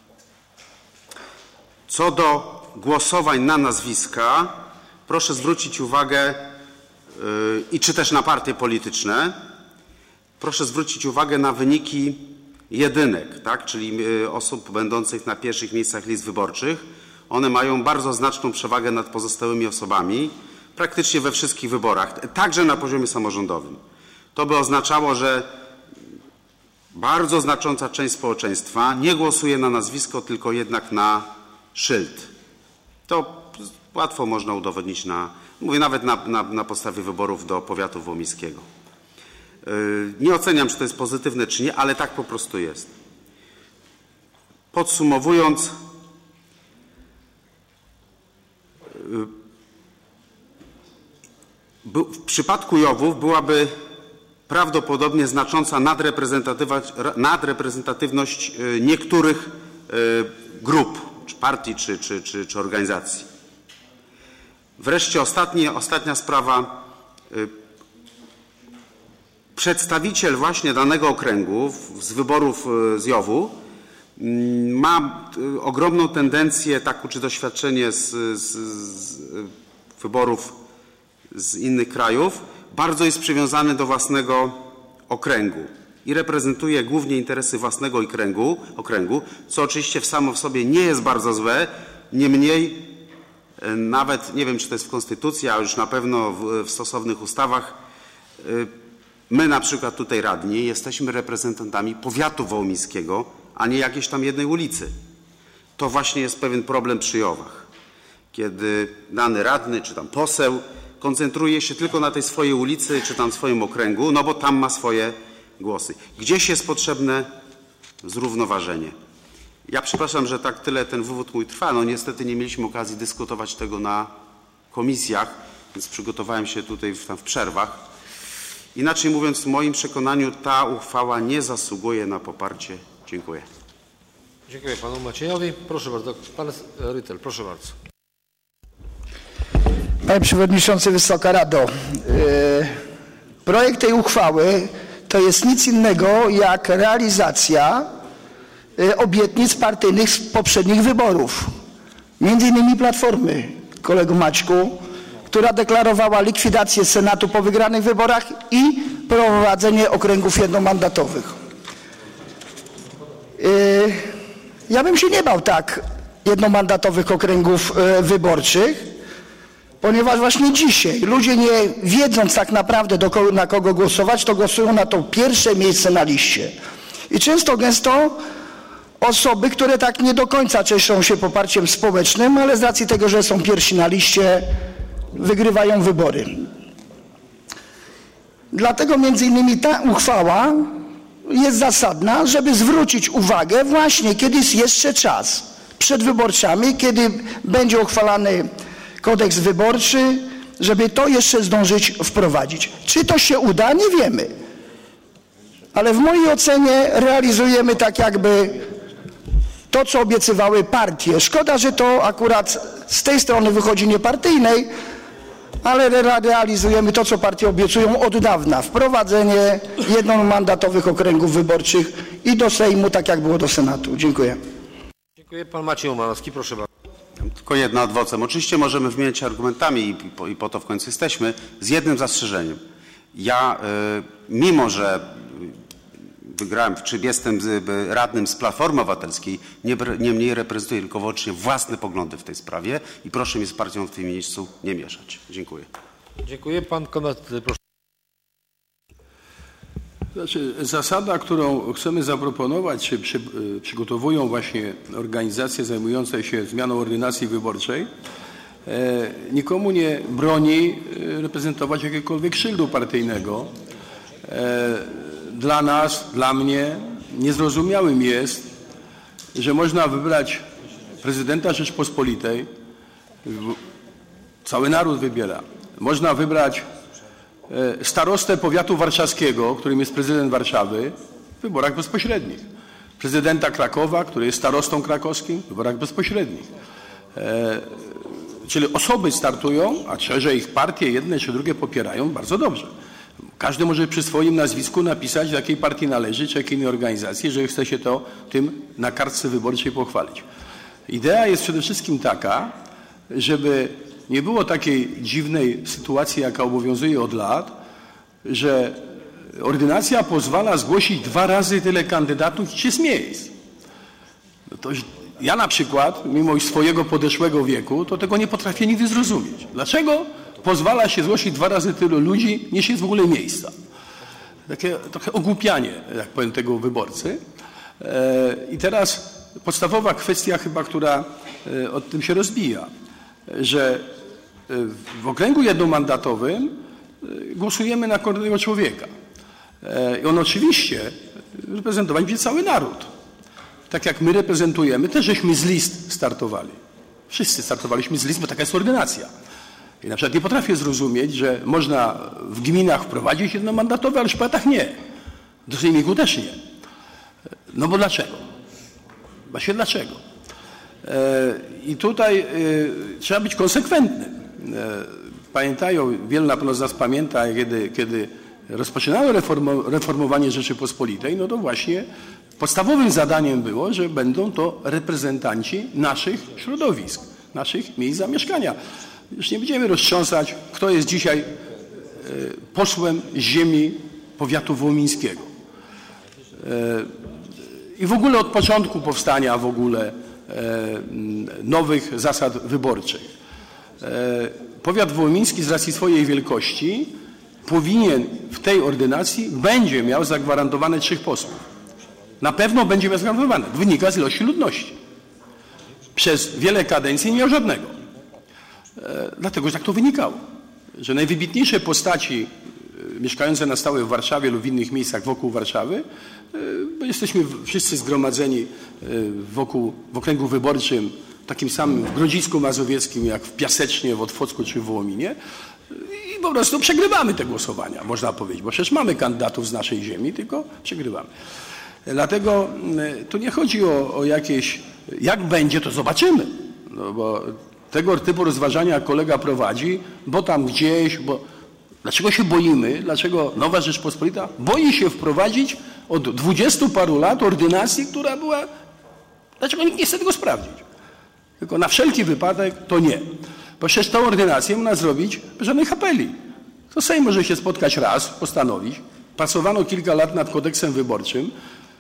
Co do głosowań na nazwiska, proszę zwrócić uwagę yy, i czy też na partie polityczne, proszę zwrócić uwagę na wyniki jedynek, tak? Czyli yy, osób będących na pierwszych miejscach list wyborczych. One mają bardzo znaczną przewagę nad pozostałymi osobami praktycznie we wszystkich wyborach, także na poziomie samorządowym. To by oznaczało, że bardzo znacząca część społeczeństwa nie głosuje na nazwisko, tylko jednak na szyld. To łatwo można udowodnić na, mówię nawet na, na, na podstawie wyborów do powiatu wołomińskiego. Yy, nie oceniam, czy to jest pozytywne, czy nie, ale tak po prostu jest. Podsumowując, yy, w przypadku J O W-ów byłaby prawdopodobnie znacząca nadreprezentatywność niektórych grup, czy partii, czy, czy, czy, czy organizacji. Wreszcie ostatnie, ostatnia sprawa. Przedstawiciel właśnie danego okręgu z wyborów z J O W-u ma ogromną tendencję, tak uczy doświadczenie z, z, z wyborów z innych krajów, bardzo jest przywiązany do własnego okręgu i reprezentuje głównie interesy własnego okręgu, okręgu, co oczywiście w samo w sobie nie jest bardzo złe, niemniej nawet, nie wiem czy to jest w Konstytucji, a już na pewno w, w stosownych ustawach, my na przykład tutaj radni jesteśmy reprezentantami powiatu wołomińskiego, a nie jakiejś tam jednej ulicy. To właśnie jest pewien problem przy J O W-ach, kiedy dany radny czy tam poseł koncentruje się tylko na tej swojej ulicy, czy tam swoim okręgu, no bo tam ma swoje głosy. Gdzieś jest potrzebne zrównoważenie. Ja przepraszam, że tak tyle ten wywód mój trwa. No niestety nie mieliśmy okazji dyskutować tego na komisjach, więc przygotowałem się tutaj w, tam w przerwach. Inaczej mówiąc, w moim przekonaniu ta uchwała nie zasługuje na poparcie. Dziękuję. Dziękuję panu Maciejowi. Proszę bardzo. Pan Rytel, proszę bardzo. Panie Przewodniczący, Wysoka Rado. Yy, projekt tej uchwały to jest nic innego jak realizacja yy, obietnic partyjnych z poprzednich wyborów. Między innymi Platformy, kolego Maćku, która deklarowała likwidację Senatu po wygranych wyborach i prowadzenie okręgów jednomandatowych. Yy, ja bym się nie bał tak jednomandatowych okręgów yy, wyborczych, ponieważ właśnie dzisiaj ludzie, nie wiedząc tak naprawdę do kogo, na kogo głosować, to głosują na to pierwsze miejsce na liście. I często gęsto osoby, które tak nie do końca cieszą się poparciem społecznym, ale z racji tego, że są pierwsi na liście, wygrywają wybory. Dlatego między innymi ta uchwała jest zasadna, żeby zwrócić uwagę właśnie, kiedy jest jeszcze czas, przed wyborczami, kiedy będzie uchwalany kodeks wyborczy, żeby to jeszcze zdążyć wprowadzić. Czy to się uda? Nie wiemy. Ale w mojej ocenie realizujemy tak jakby to, co obiecywały partie. Szkoda, że to akurat z tej strony wychodzi niepartyjnej, ale realizujemy to, co partie obiecują od dawna. Wprowadzenie jednomandatowych okręgów wyborczych i do Sejmu, tak jak było do Senatu. Dziękuję. Dziękuję. Pan Maciej Umanowski, proszę bardzo. Tylko jedno ad vocem. Oczywiście możemy wymieniać się argumentami i po, i po to w końcu jesteśmy, z jednym zastrzeżeniem. Ja, y, mimo że wygrałem, czy jestem z, radnym z Platformy Obywatelskiej, nie, niemniej reprezentuję tylko wyłącznie własne poglądy w tej sprawie i proszę mi z partią w tym miejscu nie mieszać. Dziękuję. Dziękuję. Pan Konrad, proszę. Znaczy, zasada, którą chcemy zaproponować, czy przy, przygotowują właśnie organizacje zajmujące się zmianą ordynacji wyborczej, e, nikomu nie broni reprezentować jakiegokolwiek szyldu partyjnego. E, dla nas, dla mnie niezrozumiałym jest, że można wybrać prezydenta Rzeczpospolitej, cały naród wybiera, można wybrać starostę powiatu warszawskiego, którym jest prezydent Warszawy, w wyborach bezpośrednich. Prezydenta Krakowa, który jest starostą krakowskim, w wyborach bezpośrednich. E, czyli osoby startują, a że ich partie jedne czy drugie popierają, bardzo dobrze. Każdy może przy swoim nazwisku napisać, do jakiej partii należy, czy jakiej innej organizacji, jeżeli chce się to tym na kartce wyborczej pochwalić. Idea jest przede wszystkim taka, żeby nie było takiej dziwnej sytuacji, jaka obowiązuje od lat, że ordynacja pozwala zgłosić dwa razy tyle kandydatów, niż jest miejsc. No to ja na przykład, mimo swojego podeszłego wieku, to tego nie potrafię nigdy zrozumieć. Dlaczego pozwala się zgłosić dwa razy tylu ludzi, niż jest w ogóle miejsca? Takie trochę ogłupianie, jak powiem, tego wyborcy. I teraz podstawowa kwestia chyba, która od tym się rozbija, że w okręgu jednomandatowym głosujemy na każdego człowieka. I on oczywiście reprezentować będzie cały naród. Tak jak my reprezentujemy, też żeśmy z list startowali. Wszyscy startowaliśmy z list, bo taka jest ordynacja. I na przykład nie potrafię zrozumieć, że można w gminach wprowadzić jednomandatowe, ale w powiatach nie. Do sejmiku też nie. No bo dlaczego? Właśnie dlaczego? I tutaj trzeba być konsekwentnym. Pamiętają, wielu na pewno z nas pamięta, kiedy, kiedy rozpoczynało reformowanie Rzeczypospolitej, no to właśnie podstawowym zadaniem było, że będą to reprezentanci naszych środowisk, naszych miejsc zamieszkania. Już nie będziemy roztrząsać, kto jest dzisiaj posłem z ziemi powiatu wołomińskiego. I w ogóle od początku powstania w ogóle nowych zasad wyborczych. Powiat wołomiński z racji swojej wielkości powinien w tej ordynacji, będzie miał zagwarantowane trzech posłów. Na pewno będzie miał zagwarantowane. Wynika z ilości ludności. Przez wiele kadencji nie miał żadnego. Dlatego, że tak to wynikało. Że najwybitniejsze postaci mieszkające na stałe w Warszawie lub w innych miejscach wokół Warszawy, bo jesteśmy wszyscy zgromadzeni wokół, w okręgu wyborczym takim samym w Grodzisku Mazowieckim, jak w Piasecznie, w Otwocku czy w Wołominie i po prostu przegrywamy te głosowania, można powiedzieć, bo przecież mamy kandydatów z naszej ziemi, tylko przegrywamy. Dlatego tu nie chodzi o, o jakieś, jak będzie, to zobaczymy, no bo tego typu rozważania kolega prowadzi, bo tam gdzieś, bo dlaczego się boimy, dlaczego Nowa Rzeczpospolita boi się wprowadzić od dwudziestu paru lat ordynacji, która była, dlaczego nikt nie chce tego sprawdzić? Tylko na wszelki wypadek to nie. Bo przecież tę ordynację można zrobić bez żadnych apeli. To Sejm może się spotkać raz, postanowić. Pracowano kilka lat nad kodeksem wyborczym.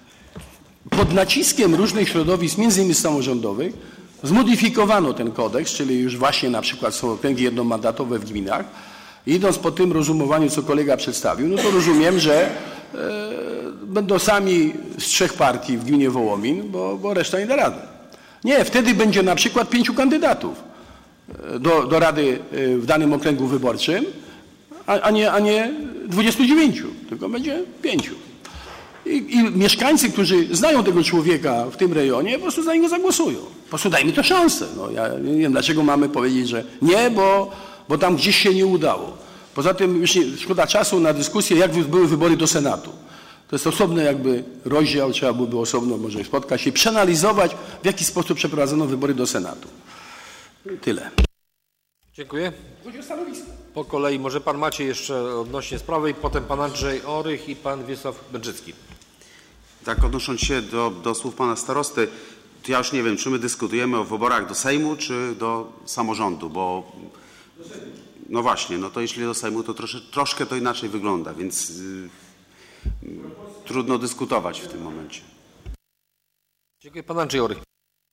Pod naciskiem różnych środowisk, między innymi samorządowych, zmodyfikowano ten kodeks, czyli już właśnie na przykład są okręgi jednomandatowe w gminach. I idąc po tym rozumowaniu, co kolega przedstawił, no to rozumiem, że e, będą sami z trzech partii w gminie Wołomin, bo, bo reszta nie da rady. Nie, wtedy będzie na przykład pięciu kandydatów do, do rady w danym okręgu wyborczym, a, a, nie, a nie dwudziestu dziewięciu, tylko będzie pięciu. I, I mieszkańcy, którzy znają tego człowieka w tym rejonie, po prostu za niego zagłosują. Po prostu dajmy to szansę. No, ja nie wiem, dlaczego mamy powiedzieć, że nie, bo, bo tam gdzieś się nie udało. Poza tym już nie, szkoda czasu na dyskusję, jak były wybory do Senatu. To jest osobny jakby rozdział, trzeba byłoby osobno może spotkać się i przeanalizować, w jaki sposób przeprowadzono wybory do Senatu. Tyle. Dziękuję. Po kolei może pan Maciej jeszcze odnośnie sprawy i potem pan Andrzej Orych i pan Wiesław Bęczycki. Tak, odnosząc się do, do słów pana starosty, to ja już nie wiem, czy my dyskutujemy o wyborach do Sejmu, czy do samorządu, bo no właśnie, no to jeśli do Sejmu, to trosze, troszkę to inaczej wygląda, więc yy, trudno dyskutować w tym momencie. Dziękuję. Pan Andrzej Orych.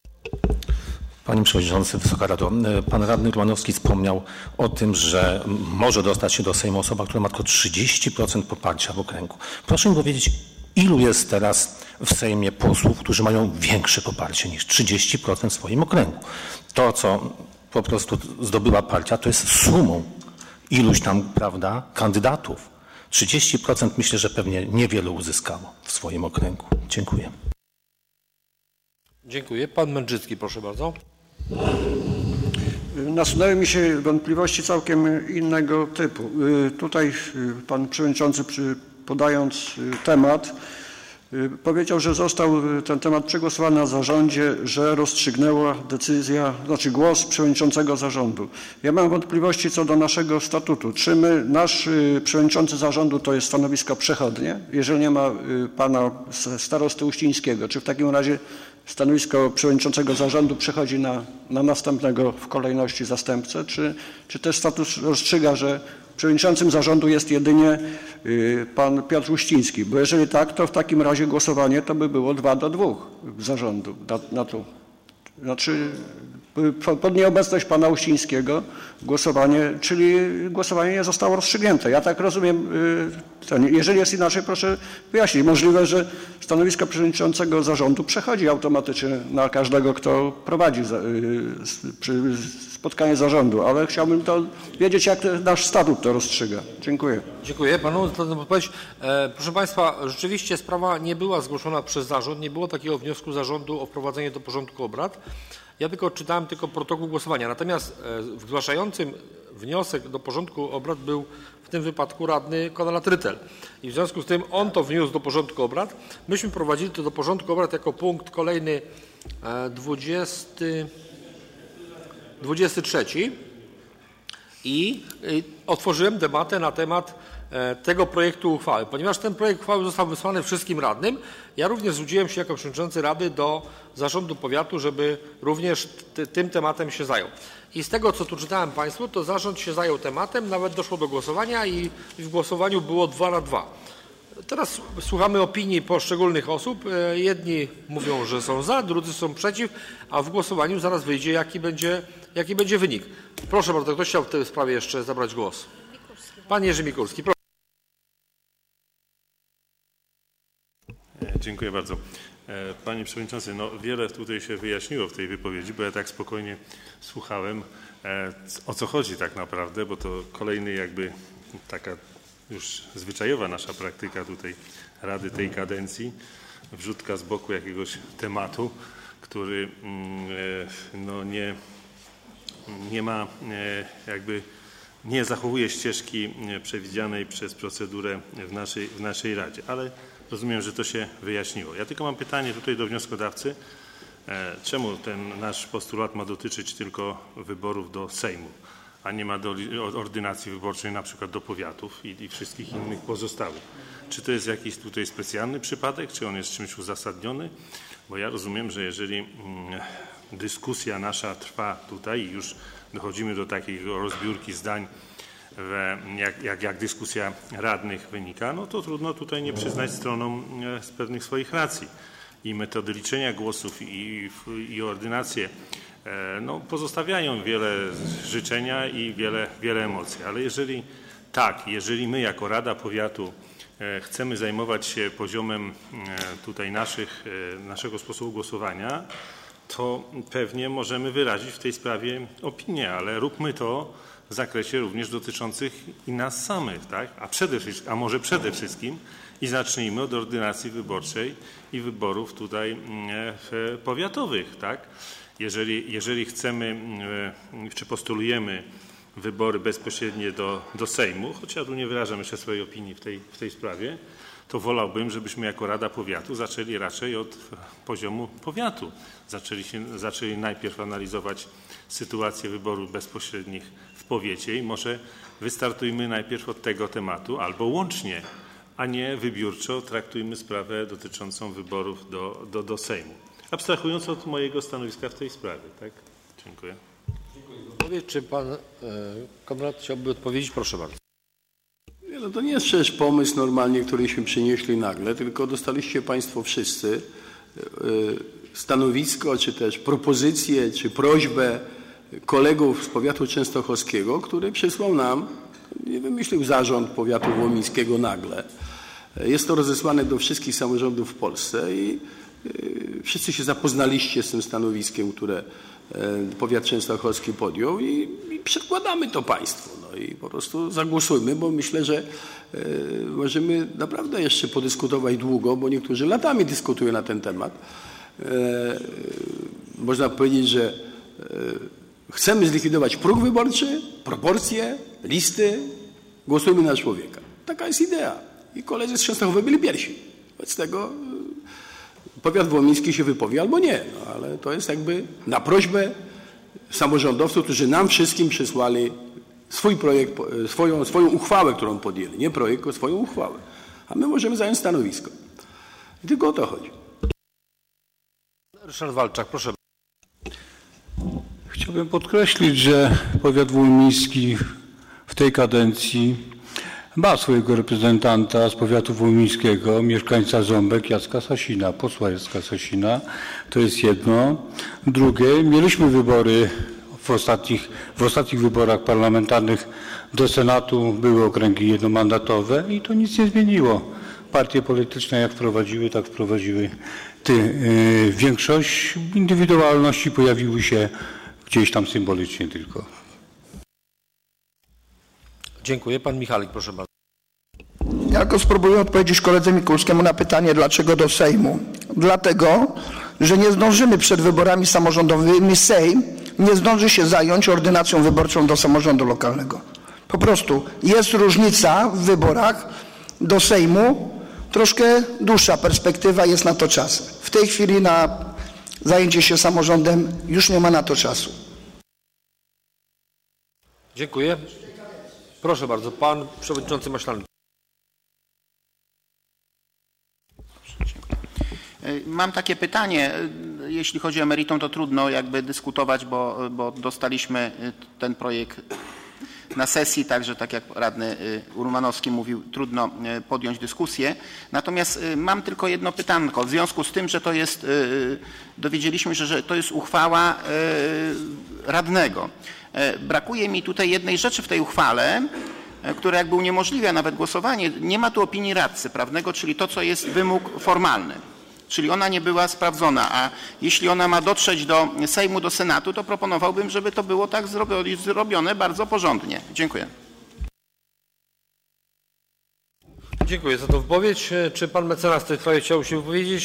Panie Przewodniczący, Wysoka Rado, pan radny Romanowski wspomniał o tym, że może dostać się do Sejmu osoba, która ma tylko trzydzieści procent poparcia w okręgu. Proszę mi powiedzieć, ilu jest teraz w Sejmie posłów, którzy mają większe poparcie niż trzydzieści procent w swoim okręgu? To, co po prostu zdobyła partia, to jest sumą iluś tam, prawda, kandydatów. trzydzieści procent myślę, że pewnie niewiele uzyskało w swoim okręgu. Dziękuję. Dziękuję. Pan Mędrzycki, proszę bardzo. Nasunęły mi się wątpliwości całkiem innego typu. Tutaj pan przewodniczący, podając temat, powiedział, że został ten temat przegłosowany na zarządzie, że rozstrzygnęła decyzja, znaczy głos przewodniczącego zarządu. Ja mam wątpliwości co do naszego statutu. Czy my, nasz przewodniczący zarządu to jest stanowisko przechodnie, jeżeli nie ma pana starosty Uścińskiego, czy w takim razie stanowisko przewodniczącego zarządu przechodzi na, na następnego w kolejności zastępcę, czy, czy też statut rozstrzyga, że przewodniczącym zarządu jest jedynie y, pan Piotr Uściński, bo jeżeli tak, to w takim razie głosowanie to by było dwa do dwóch zarządu na, na to. Znaczy pod nieobecność pana Uścińskiego głosowanie, czyli głosowanie nie zostało rozstrzygnięte. Ja tak rozumiem, ten, jeżeli jest inaczej, proszę wyjaśnić. Możliwe, że stanowisko przewodniczącego zarządu przechodzi automatycznie na każdego, kto prowadzi za, przy, spotkanie zarządu, ale chciałbym to wiedzieć, jak nasz statut to rozstrzyga. Dziękuję. Dziękuję panu za tę odpowiedź. E, proszę państwa, rzeczywiście sprawa nie była zgłoszona przez zarząd, nie było takiego wniosku zarządu o wprowadzenie do porządku obrad. Ja tylko odczytałem tylko protokół głosowania. Natomiast e, zgłaszającym wniosek do porządku obrad był w tym wypadku radny Konrad Rytel. I w związku z tym on to wniósł do porządku obrad. Myśmy prowadzili to do porządku obrad jako punkt kolejny e, dwudziesty, dwudziesty trzeci i y, otworzyłem debatę na temat e, tego projektu uchwały. Ponieważ ten projekt uchwały został wysłany wszystkim radnym, ja również zwróciłem się jako przewodniczący Rady do zarządu powiatu, żeby również ty, tym tematem się zajął. I z tego, co tu czytałem państwu, to zarząd się zajął tematem, nawet doszło do głosowania i, i w głosowaniu było dwa na dwa. Teraz słuchamy opinii poszczególnych osób. Jedni mówią, że są za, drudzy są przeciw, a w głosowaniu zaraz wyjdzie, jaki będzie, jaki będzie wynik. Proszę bardzo, ktoś chciał w tej sprawie jeszcze zabrać głos? Pan Jerzy Mikulski. Proszę. Dziękuję bardzo. Panie Przewodniczący, no wiele tutaj się wyjaśniło w tej wypowiedzi, bo ja tak spokojnie słuchałem, o co chodzi tak naprawdę, bo to kolejny jakby taka już zwyczajowa nasza praktyka tutaj Rady tej kadencji, wrzutka z boku jakiegoś tematu, który no, nie, nie ma jakby nie zachowuje ścieżki przewidzianej przez procedurę w naszej, w naszej Radzie, ale rozumiem, że to się wyjaśniło. Ja tylko mam pytanie tutaj do wnioskodawcy. Czemu ten nasz postulat ma dotyczyć tylko wyborów do Sejmu, a nie ma do ordynacji wyborczej na przykład do powiatów i, i wszystkich innych pozostałych? Czy to jest jakiś tutaj specjalny przypadek, czy on jest czymś uzasadniony? Bo ja rozumiem, że jeżeli mm, dyskusja nasza trwa tutaj i już dochodzimy do takiej rozbiórki zdań, w, jak, jak, jak dyskusja radnych wynika, no to trudno tutaj nie przyznać stronom z pewnych swoich racji. I metody liczenia głosów i, i ordynacje no, pozostawiają wiele życzenia i wiele, wiele emocji. Ale jeżeli tak, jeżeli my jako Rada Powiatu chcemy zajmować się poziomem tutaj naszych, naszego sposobu głosowania, to pewnie możemy wyrazić w tej sprawie opinię, ale róbmy to w zakresie również dotyczących i nas samych, tak? A, przede wszystkim, a może przede wszystkim i zacznijmy od ordynacji wyborczej i wyborów tutaj powiatowych, tak? Jeżeli, jeżeli chcemy, czy postulujemy wybory bezpośrednie do, do Sejmu, choć ja tu nie wyrażam jeszcze swojej opinii w tej, w tej sprawie, to wolałbym, żebyśmy jako Rada Powiatu zaczęli raczej od poziomu powiatu. Zaczęli, się, zaczęli najpierw analizować sytuację wyborów bezpośrednich w powiecie i może wystartujmy najpierw od tego tematu albo łącznie, a nie wybiórczo traktujmy sprawę dotyczącą wyborów do, do, do Sejmu. Abstrahując od mojego stanowiska w tej sprawie. Tak? Dziękuję. Dziękuję. Czy pan e, Konrad chciałby odpowiedzieć? Proszę bardzo. No to nie jest przecież pomysł normalnie, któryśmy przynieśli nagle, tylko dostaliście państwo wszyscy stanowisko, czy też propozycję, czy prośbę kolegów z powiatu częstochowskiego, który przysłał nam, nie wymyślił zarząd powiatu wołomińskiego nagle. Jest to rozesłane do wszystkich samorządów w Polsce i wszyscy się zapoznaliście z tym stanowiskiem, które powiat częstochowski podjął i, i przedkładamy to państwu. No i po prostu zagłosujmy, bo myślę, że e, możemy naprawdę jeszcze podyskutować długo, bo niektórzy latami dyskutują na ten temat. E, można powiedzieć, że e, chcemy zlikwidować próg wyborczy, proporcje, listy, głosujmy na człowieka. Taka jest idea. I koledzy z Częstochowy byli pierwsi. Wobec tego powiat wołomiński się wypowie albo nie, no, ale to jest jakby na prośbę samorządowców, którzy nam wszystkim przysłali swój projekt, swoją, swoją uchwałę, którą podjęli. Nie projekt, tylko swoją uchwałę. A my możemy zająć stanowisko. I tylko o to chodzi. Ryszard Walczak, proszę. Chciałbym podkreślić, że powiat wołomiński w tej kadencji ma swojego reprezentanta z powiatu wołomińskiego, mieszkańca Ząbek, Jacka Sasina, posła Jacka Sasina. To jest jedno. Drugie, mieliśmy wybory w ostatnich, w ostatnich wyborach parlamentarnych do Senatu, były okręgi jednomandatowe i to nic nie zmieniło. Partie polityczne jak wprowadziły, tak wprowadziły ty, yy, większość. Indywidualności pojawiły się gdzieś tam symbolicznie tylko. Dziękuję. Pan Michalik, proszę bardzo. Ja tylko spróbuję odpowiedzieć koledze Mikulskiemu na pytanie, dlaczego do Sejmu. Dlatego, że nie zdążymy przed wyborami samorządowymi, Sejm nie zdąży się zająć ordynacją wyborczą do samorządu lokalnego. Po prostu jest różnica w wyborach do Sejmu, troszkę dłuższa perspektywa, jest na to czas. W tej chwili na zajęcie się samorządem już nie ma na to czasu. Dziękuję. Proszę bardzo, pan przewodniczący Maślany. Mam takie pytanie. Jeśli chodzi o meritum, to trudno jakby dyskutować, bo, bo dostaliśmy ten projekt na sesji, także tak jak radny Urmanowski mówił, trudno podjąć dyskusję. Natomiast mam tylko jedno pytanko. W związku z tym, że to jest, dowiedzieliśmy się, że to jest uchwała radnego. Brakuje mi tutaj jednej rzeczy w tej uchwale, która jakby uniemożliwia nawet głosowanie. Nie ma tu opinii radcy prawnego, czyli to, co jest wymóg formalny. Czyli ona nie była sprawdzona, a jeśli ona ma dotrzeć do Sejmu, do Senatu, to proponowałbym, żeby to było tak zrobione bardzo porządnie. Dziękuję. Dziękuję za tę wypowiedź. Czy pan mecenas w tej sprawie chciał się wypowiedzieć?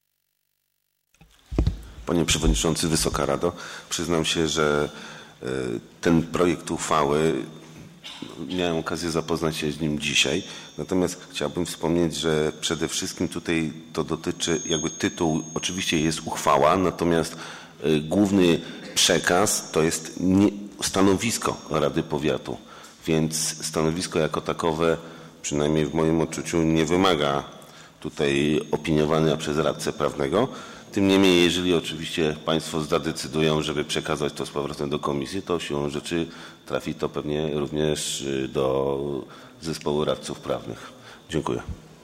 Panie Przewodniczący, Wysoka Rado, przyznam się, że ten projekt uchwały, miałem okazję zapoznać się z nim dzisiaj, natomiast chciałbym wspomnieć, że przede wszystkim tutaj to dotyczy, jakby tytuł oczywiście jest uchwała, natomiast główny przekaz to jest nie, stanowisko Rady Powiatu, więc stanowisko jako takowe, przynajmniej w moim odczuciu, nie wymaga tutaj opiniowania przez radcę prawnego. Tym niemniej, jeżeli oczywiście Państwo zadecydują, żeby przekazać to z powrotem do komisji, to siłą rzeczy trafi to pewnie również do zespołu radców prawnych. Dziękuję.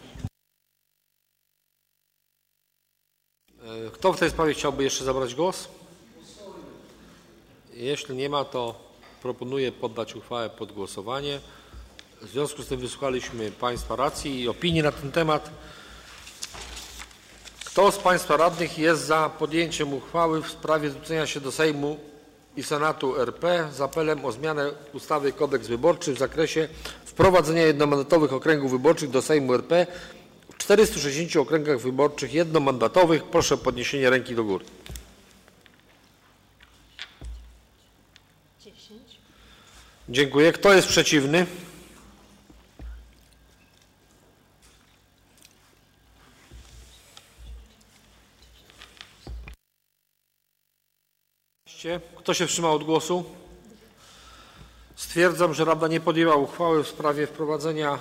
Kto w tej sprawie chciałby jeszcze zabrać głos? Jeśli nie ma, to proponuję poddać uchwałę pod głosowanie. W związku z tym wysłuchaliśmy Państwa racji i opinii na ten temat. Kto z Państwa radnych jest za podjęciem uchwały w sprawie zwrócenia się do Sejmu i Senatu R P z apelem o zmianę ustawy Kodeks Wyborczy w zakresie wprowadzenia jednomandatowych okręgów wyborczych do Sejmu R P w czterystu sześćdziesięciu okręgach wyborczych jednomandatowych? Proszę o podniesienie ręki do góry. Dziękuję. Kto jest przeciwny? Kto się wstrzymał od głosu? Stwierdzam, że Rada nie podjęła uchwały w sprawie wprowadzenia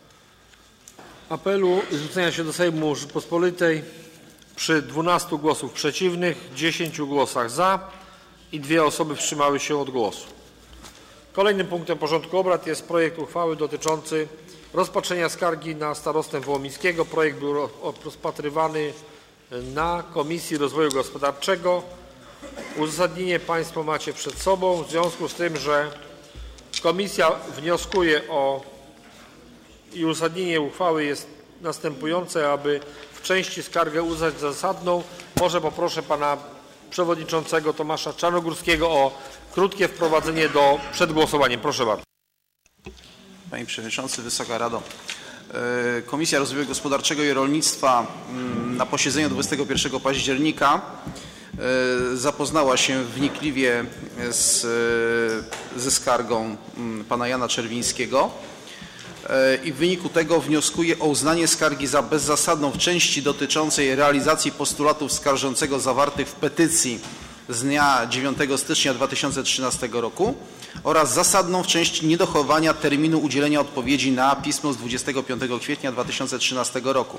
apelu i zwrócenia się do Sejmu Rzeczypospolitej przy dwunastu głosów przeciwnych, dziesięciu głosach za i dwie osoby wstrzymały się od głosu. Kolejnym punktem porządku obrad jest projekt uchwały dotyczący rozpatrzenia skargi na starostę wołomińskiego. Projekt był rozpatrywany na Komisji Rozwoju Gospodarczego. Uzasadnienie Państwo macie przed sobą. W związku z tym, że Komisja wnioskuje o i uzasadnienie uchwały jest następujące, aby w części skargę uznać za zasadną, może poproszę Pana Przewodniczącego Tomasza Czarnogórskiego o krótkie wprowadzenie do przed głosowaniem. Proszę bardzo. Panie Przewodniczący, Wysoka Rado. Komisja Rozwoju Gospodarczego i Rolnictwa na posiedzeniu dwudziestego pierwszego października zapoznała się wnikliwie z, ze skargą pana Jana Czerwińskiego i w wyniku tego wnioskuje o uznanie skargi za bezzasadną w części dotyczącej realizacji postulatów skarżącego zawartych w petycji z dnia dziewiątego stycznia dwa tysiące trzynastego roku oraz zasadną w części niedochowania terminu udzielenia odpowiedzi na pismo z dwudziestego piątego kwietnia dwa tysiące trzynastego roku.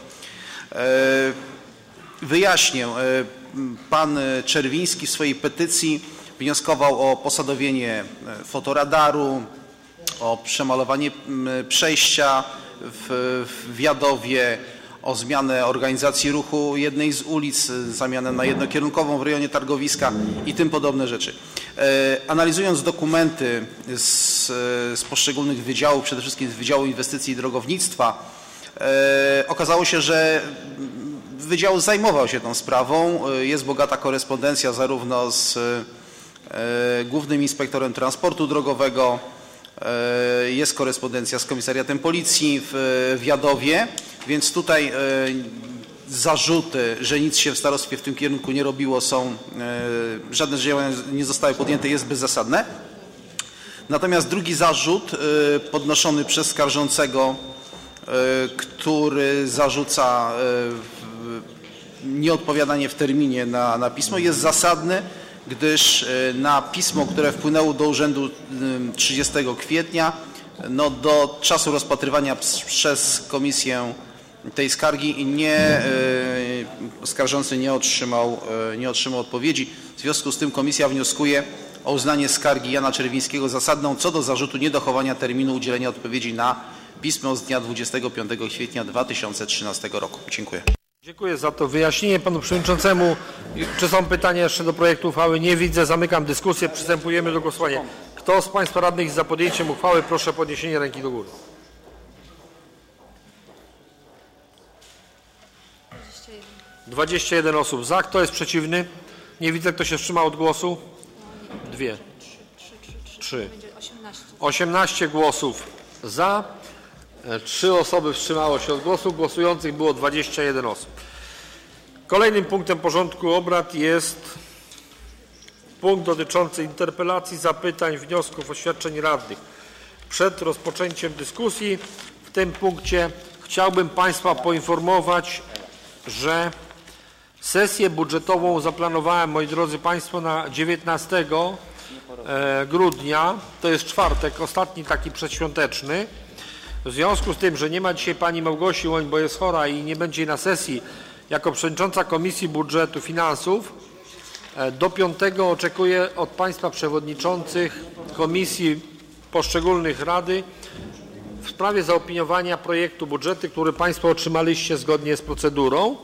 Wyjaśnię. Pan Czerwiński w swojej petycji wnioskował o posadowienie fotoradaru, o przemalowanie przejścia w, w Wiadowie, o zmianę organizacji ruchu jednej z ulic, zamianę na jednokierunkową w rejonie targowiska i tym podobne rzeczy. Analizując dokumenty z, z poszczególnych wydziałów, przede wszystkim z Wydziału Inwestycji i Drogownictwa, okazało się, że Wydział zajmował się tą sprawą. Jest bogata korespondencja zarówno z Głównym Inspektorem Transportu Drogowego, jest korespondencja z Komisariatem Policji w Wiadowie, więc tutaj zarzuty, że nic się w starostwie w tym kierunku nie robiło, są, żadne działania nie zostały podjęte, jest bezzasadne. Natomiast drugi zarzut podnoszony przez skarżącego, który zarzuca nieodpowiadanie w terminie na, na pismo, jest zasadny, gdyż na pismo, które wpłynęło do urzędu trzydziestego kwietnia, no do czasu rozpatrywania przez komisję tej skargi nie, skarżący nie otrzymał, nie otrzymał odpowiedzi. W związku z tym komisja wnioskuje o uznanie skargi Jana Czerwińskiego zasadną co do zarzutu niedochowania terminu udzielenia odpowiedzi na pismo z dnia dwudziestego piątego kwietnia dwa tysiące trzynastego roku. Dziękuję. Dziękuję za to wyjaśnienie panu przewodniczącemu. Czy są pytania jeszcze do projektu uchwały? Nie widzę. Zamykam dyskusję. Przystępujemy do głosowania. Kto z Państwa radnych jest za podjęciem uchwały? Proszę o podniesienie ręki do góry. dwadzieścia jeden osób za. Kto jest przeciwny? Nie widzę. Kto się wstrzymał od głosu? Dwie. Trzy. osiemnaście głosów za. Trzy osoby wstrzymało się od głosu. Głosujących było dwadzieścia jeden osób. Kolejnym punktem porządku obrad jest punkt dotyczący interpelacji, zapytań, wniosków, oświadczeń radnych. Przed rozpoczęciem dyskusji w tym punkcie chciałbym Państwa poinformować, że sesję budżetową zaplanowałem, moi drodzy Państwo, na dziewiętnastego grudnia, to jest czwartek, ostatni taki przedświąteczny. W związku z tym, że nie ma dzisiaj Pani Małgosi Łoń, bo jest chora i nie będzie jej na sesji, jako przewodnicząca Komisji Budżetu Finansów, do piątego oczekuję od Państwa przewodniczących komisji poszczególnych rady w sprawie zaopiniowania projektu budżetu, który Państwo otrzymaliście zgodnie z procedurą.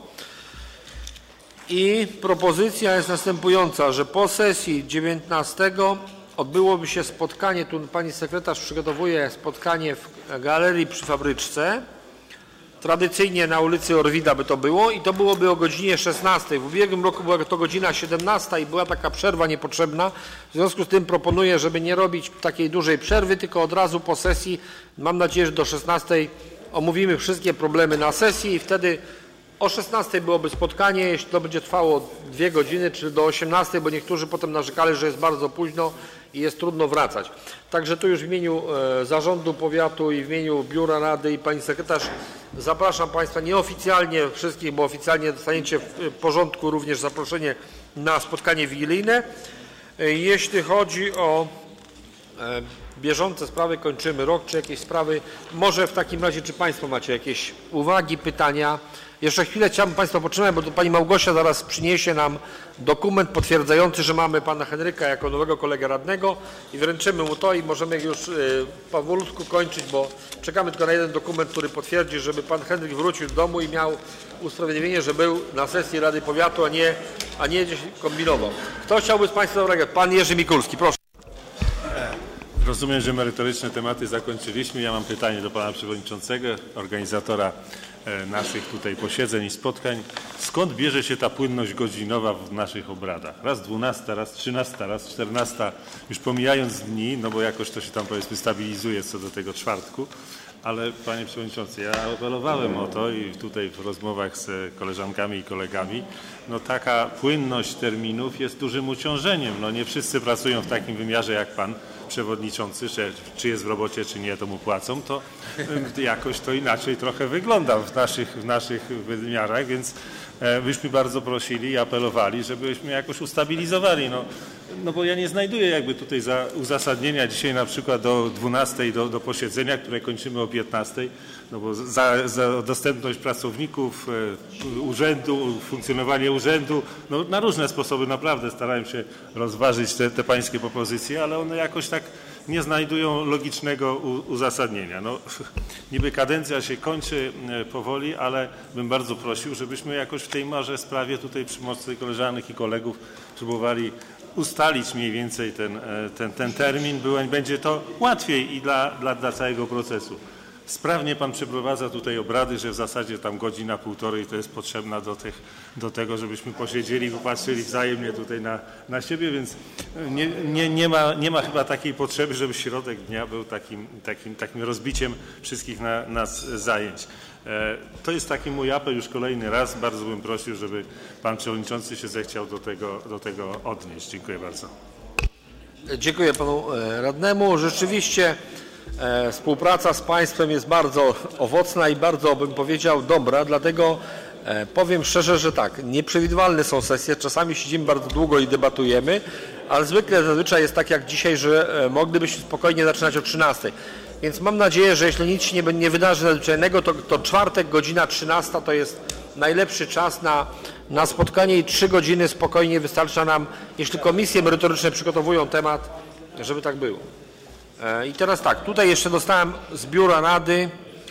I propozycja jest następująca, że po sesji dziewiętnastego odbyłoby się spotkanie, tu Pani sekretarz przygotowuje spotkanie w galerii przy Fabryczce, tradycyjnie na ulicy Orwida by to było i to byłoby o godzinie szesnastej. W ubiegłym roku była to godzina siedemnasta i była taka przerwa niepotrzebna. W związku z tym proponuję, żeby nie robić takiej dużej przerwy, tylko od razu po sesji, mam nadzieję, że do szesnastej omówimy wszystkie problemy na sesji i wtedy o szesnastej byłoby spotkanie, jeśli to będzie trwało dwie godziny, czy do osiemnastej, bo niektórzy potem narzekali, że jest bardzo późno i jest trudno wracać. Także tu już w imieniu e, Zarządu Powiatu i w imieniu Biura Rady i Pani Sekretarz zapraszam Państwa nieoficjalnie wszystkich, bo oficjalnie dostaniecie w porządku również zaproszenie na spotkanie wigilijne. E, jeśli chodzi o e, bieżące sprawy, kończymy rok, czy jakieś sprawy, może w takim razie, czy Państwo macie jakieś uwagi, pytania? Jeszcze chwilę chciałbym Państwa potrzymać, bo to Pani Małgosia zaraz przyniesie nam dokument potwierdzający, że mamy Pana Henryka jako nowego kolegę radnego i wręczymy mu to i możemy już y, powolutku kończyć, bo czekamy tylko na jeden dokument, który potwierdzi, żeby Pan Henryk wrócił do domu i miał usprawiedliwienie, że był na sesji Rady Powiatu, a nie, a nie gdzieś kombinował. Kto chciałby z Państwa dobrego? Pan Jerzy Mikulski, proszę. Rozumiem, że merytoryczne tematy zakończyliśmy. Ja mam pytanie do Pana Przewodniczącego, organizatora naszych tutaj posiedzeń i spotkań. Skąd bierze się ta płynność godzinowa w naszych obradach? Raz dwunasta, raz trzynasta, raz czternasta, już pomijając dni, no bo jakoś to się tam powiedzmy stabilizuje co do tego czwartku, ale Panie Przewodniczący, ja apelowałem o to i tutaj w rozmowach z koleżankami i kolegami, no taka płynność terminów jest dużym uciążeniem. No nie wszyscy pracują w takim wymiarze jak Pan Przewodniczący, czy, czy jest w robocie, czy nie, to mu płacą, to jakoś to inaczej trochę wygląda w naszych, w naszych wymiarach, więc byśmy bardzo prosili i apelowali, żebyśmy jakoś ustabilizowali. No, no bo ja nie znajduję jakby tutaj za uzasadnienia dzisiaj na przykład do dwunastej do, do posiedzenia, które kończymy o piętnastej, no bo za, za dostępność pracowników e, urzędu, funkcjonowanie urzędu, no na różne sposoby naprawdę starałem się rozważyć te, te pańskie propozycje, ale one jakoś tak nie znajdują logicznego uzasadnienia. No, niby kadencja się kończy powoli, ale bym bardzo prosił, żebyśmy jakoś w tej może sprawie tutaj przy pomocy koleżanek i kolegów próbowali ustalić mniej więcej ten, ten, ten termin. Będzie to łatwiej i dla, dla, dla całego procesu. Sprawnie Pan przeprowadza tutaj obrady, że w zasadzie tam godzina, półtorej to jest potrzebna do, tych, do tego, żebyśmy posiedzieli i popatrzyli wzajemnie tutaj na, na siebie, więc nie, nie, nie, ma, nie ma chyba takiej potrzeby, żeby środek dnia był takim, takim, takim rozbiciem wszystkich na, nas zajęć. E, to jest taki mój apel już kolejny raz. Bardzo bym prosił, żeby Pan Przewodniczący się zechciał do tego, do tego odnieść. Dziękuję bardzo. Dziękuję Panu Radnemu. Rzeczywiście E, współpraca z Państwem jest bardzo owocna i bardzo, bym powiedział, dobra, dlatego e, powiem szczerze, że tak, nieprzewidywalne są sesje, czasami siedzimy bardzo długo i debatujemy, ale zwykle zazwyczaj jest tak jak dzisiaj, że e, moglibyśmy spokojnie zaczynać o trzynastej. Więc mam nadzieję, że jeśli nic się nie, nie wydarzy nadzwyczajnego, to, to czwartek, godzina trzynasta to jest najlepszy czas na, na spotkanie i trzy godziny spokojnie wystarcza nam, jeśli komisje merytoryczne przygotowują temat, żeby tak było. I teraz tak, tutaj jeszcze dostałem z Biura Rady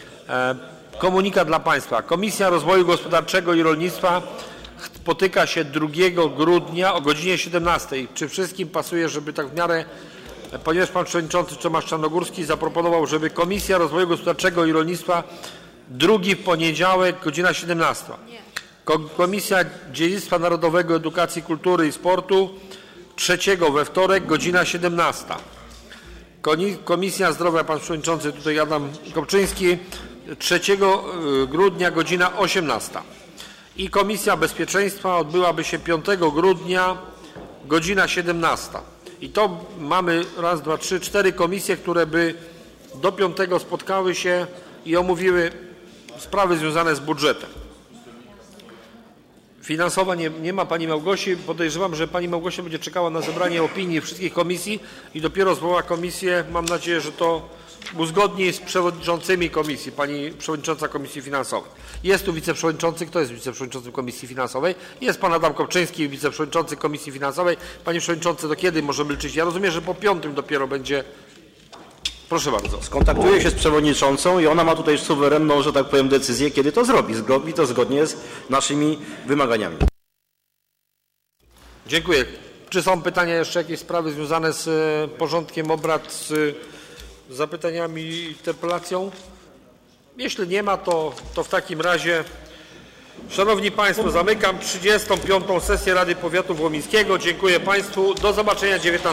komunikat dla Państwa. Komisja Rozwoju Gospodarczego i Rolnictwa spotyka się drugiego grudnia o godzinie siedemnastej. Czy wszystkim pasuje, żeby tak w miarę, ponieważ Pan Przewodniczący Tomasz Czarnogórski zaproponował, żeby Komisja Rozwoju Gospodarczego i Rolnictwa drugi w poniedziałek, godzina siedemnasta. Komisja Dziedzictwa Narodowego, Edukacji, Kultury i Sportu trzeciego we wtorek, godzina siedemnasta. Koni- Komisja Zdrowia, pan przewodniczący tutaj Adam Kopczyński, trzeciego grudnia godzina osiemnasta. I Komisja Bezpieczeństwa odbyłaby się piątego grudnia godzina siedemnasta. I to mamy raz, dwa, trzy, cztery komisje, które by do piątego spotkały się i omówiły sprawy związane z budżetem. Finansowa nie, nie ma pani Małgosi. Podejrzewam, że pani Małgosia będzie czekała na zebranie opinii wszystkich komisji i dopiero zwoła komisję. Mam nadzieję, że to uzgodni z przewodniczącymi komisji, pani przewodnicząca Komisji Finansowej. Jest tu wiceprzewodniczący. Kto jest wiceprzewodniczącym Komisji Finansowej? Jest pan Adam Kopczyński, wiceprzewodniczący Komisji Finansowej. Panie przewodniczący, do kiedy możemy liczyć? Ja rozumiem, że po piątym dopiero będzie. Proszę bardzo. Skontaktuję się z przewodniczącą i ona ma tutaj suwerenną, że tak powiem, decyzję, kiedy to zrobi. Zrobi to zgodnie z naszymi wymaganiami. Dziękuję. Czy są pytania jeszcze, jakieś sprawy związane z e, porządkiem obrad, z zapytaniami i interpelacją? Jeśli nie ma, to, to w takim razie, szanowni państwo, zamykam trzydziestą piątą sesję Rady Powiatu Wołomińskiego. Dziękuję państwu. Do zobaczenia dziewiętnastego.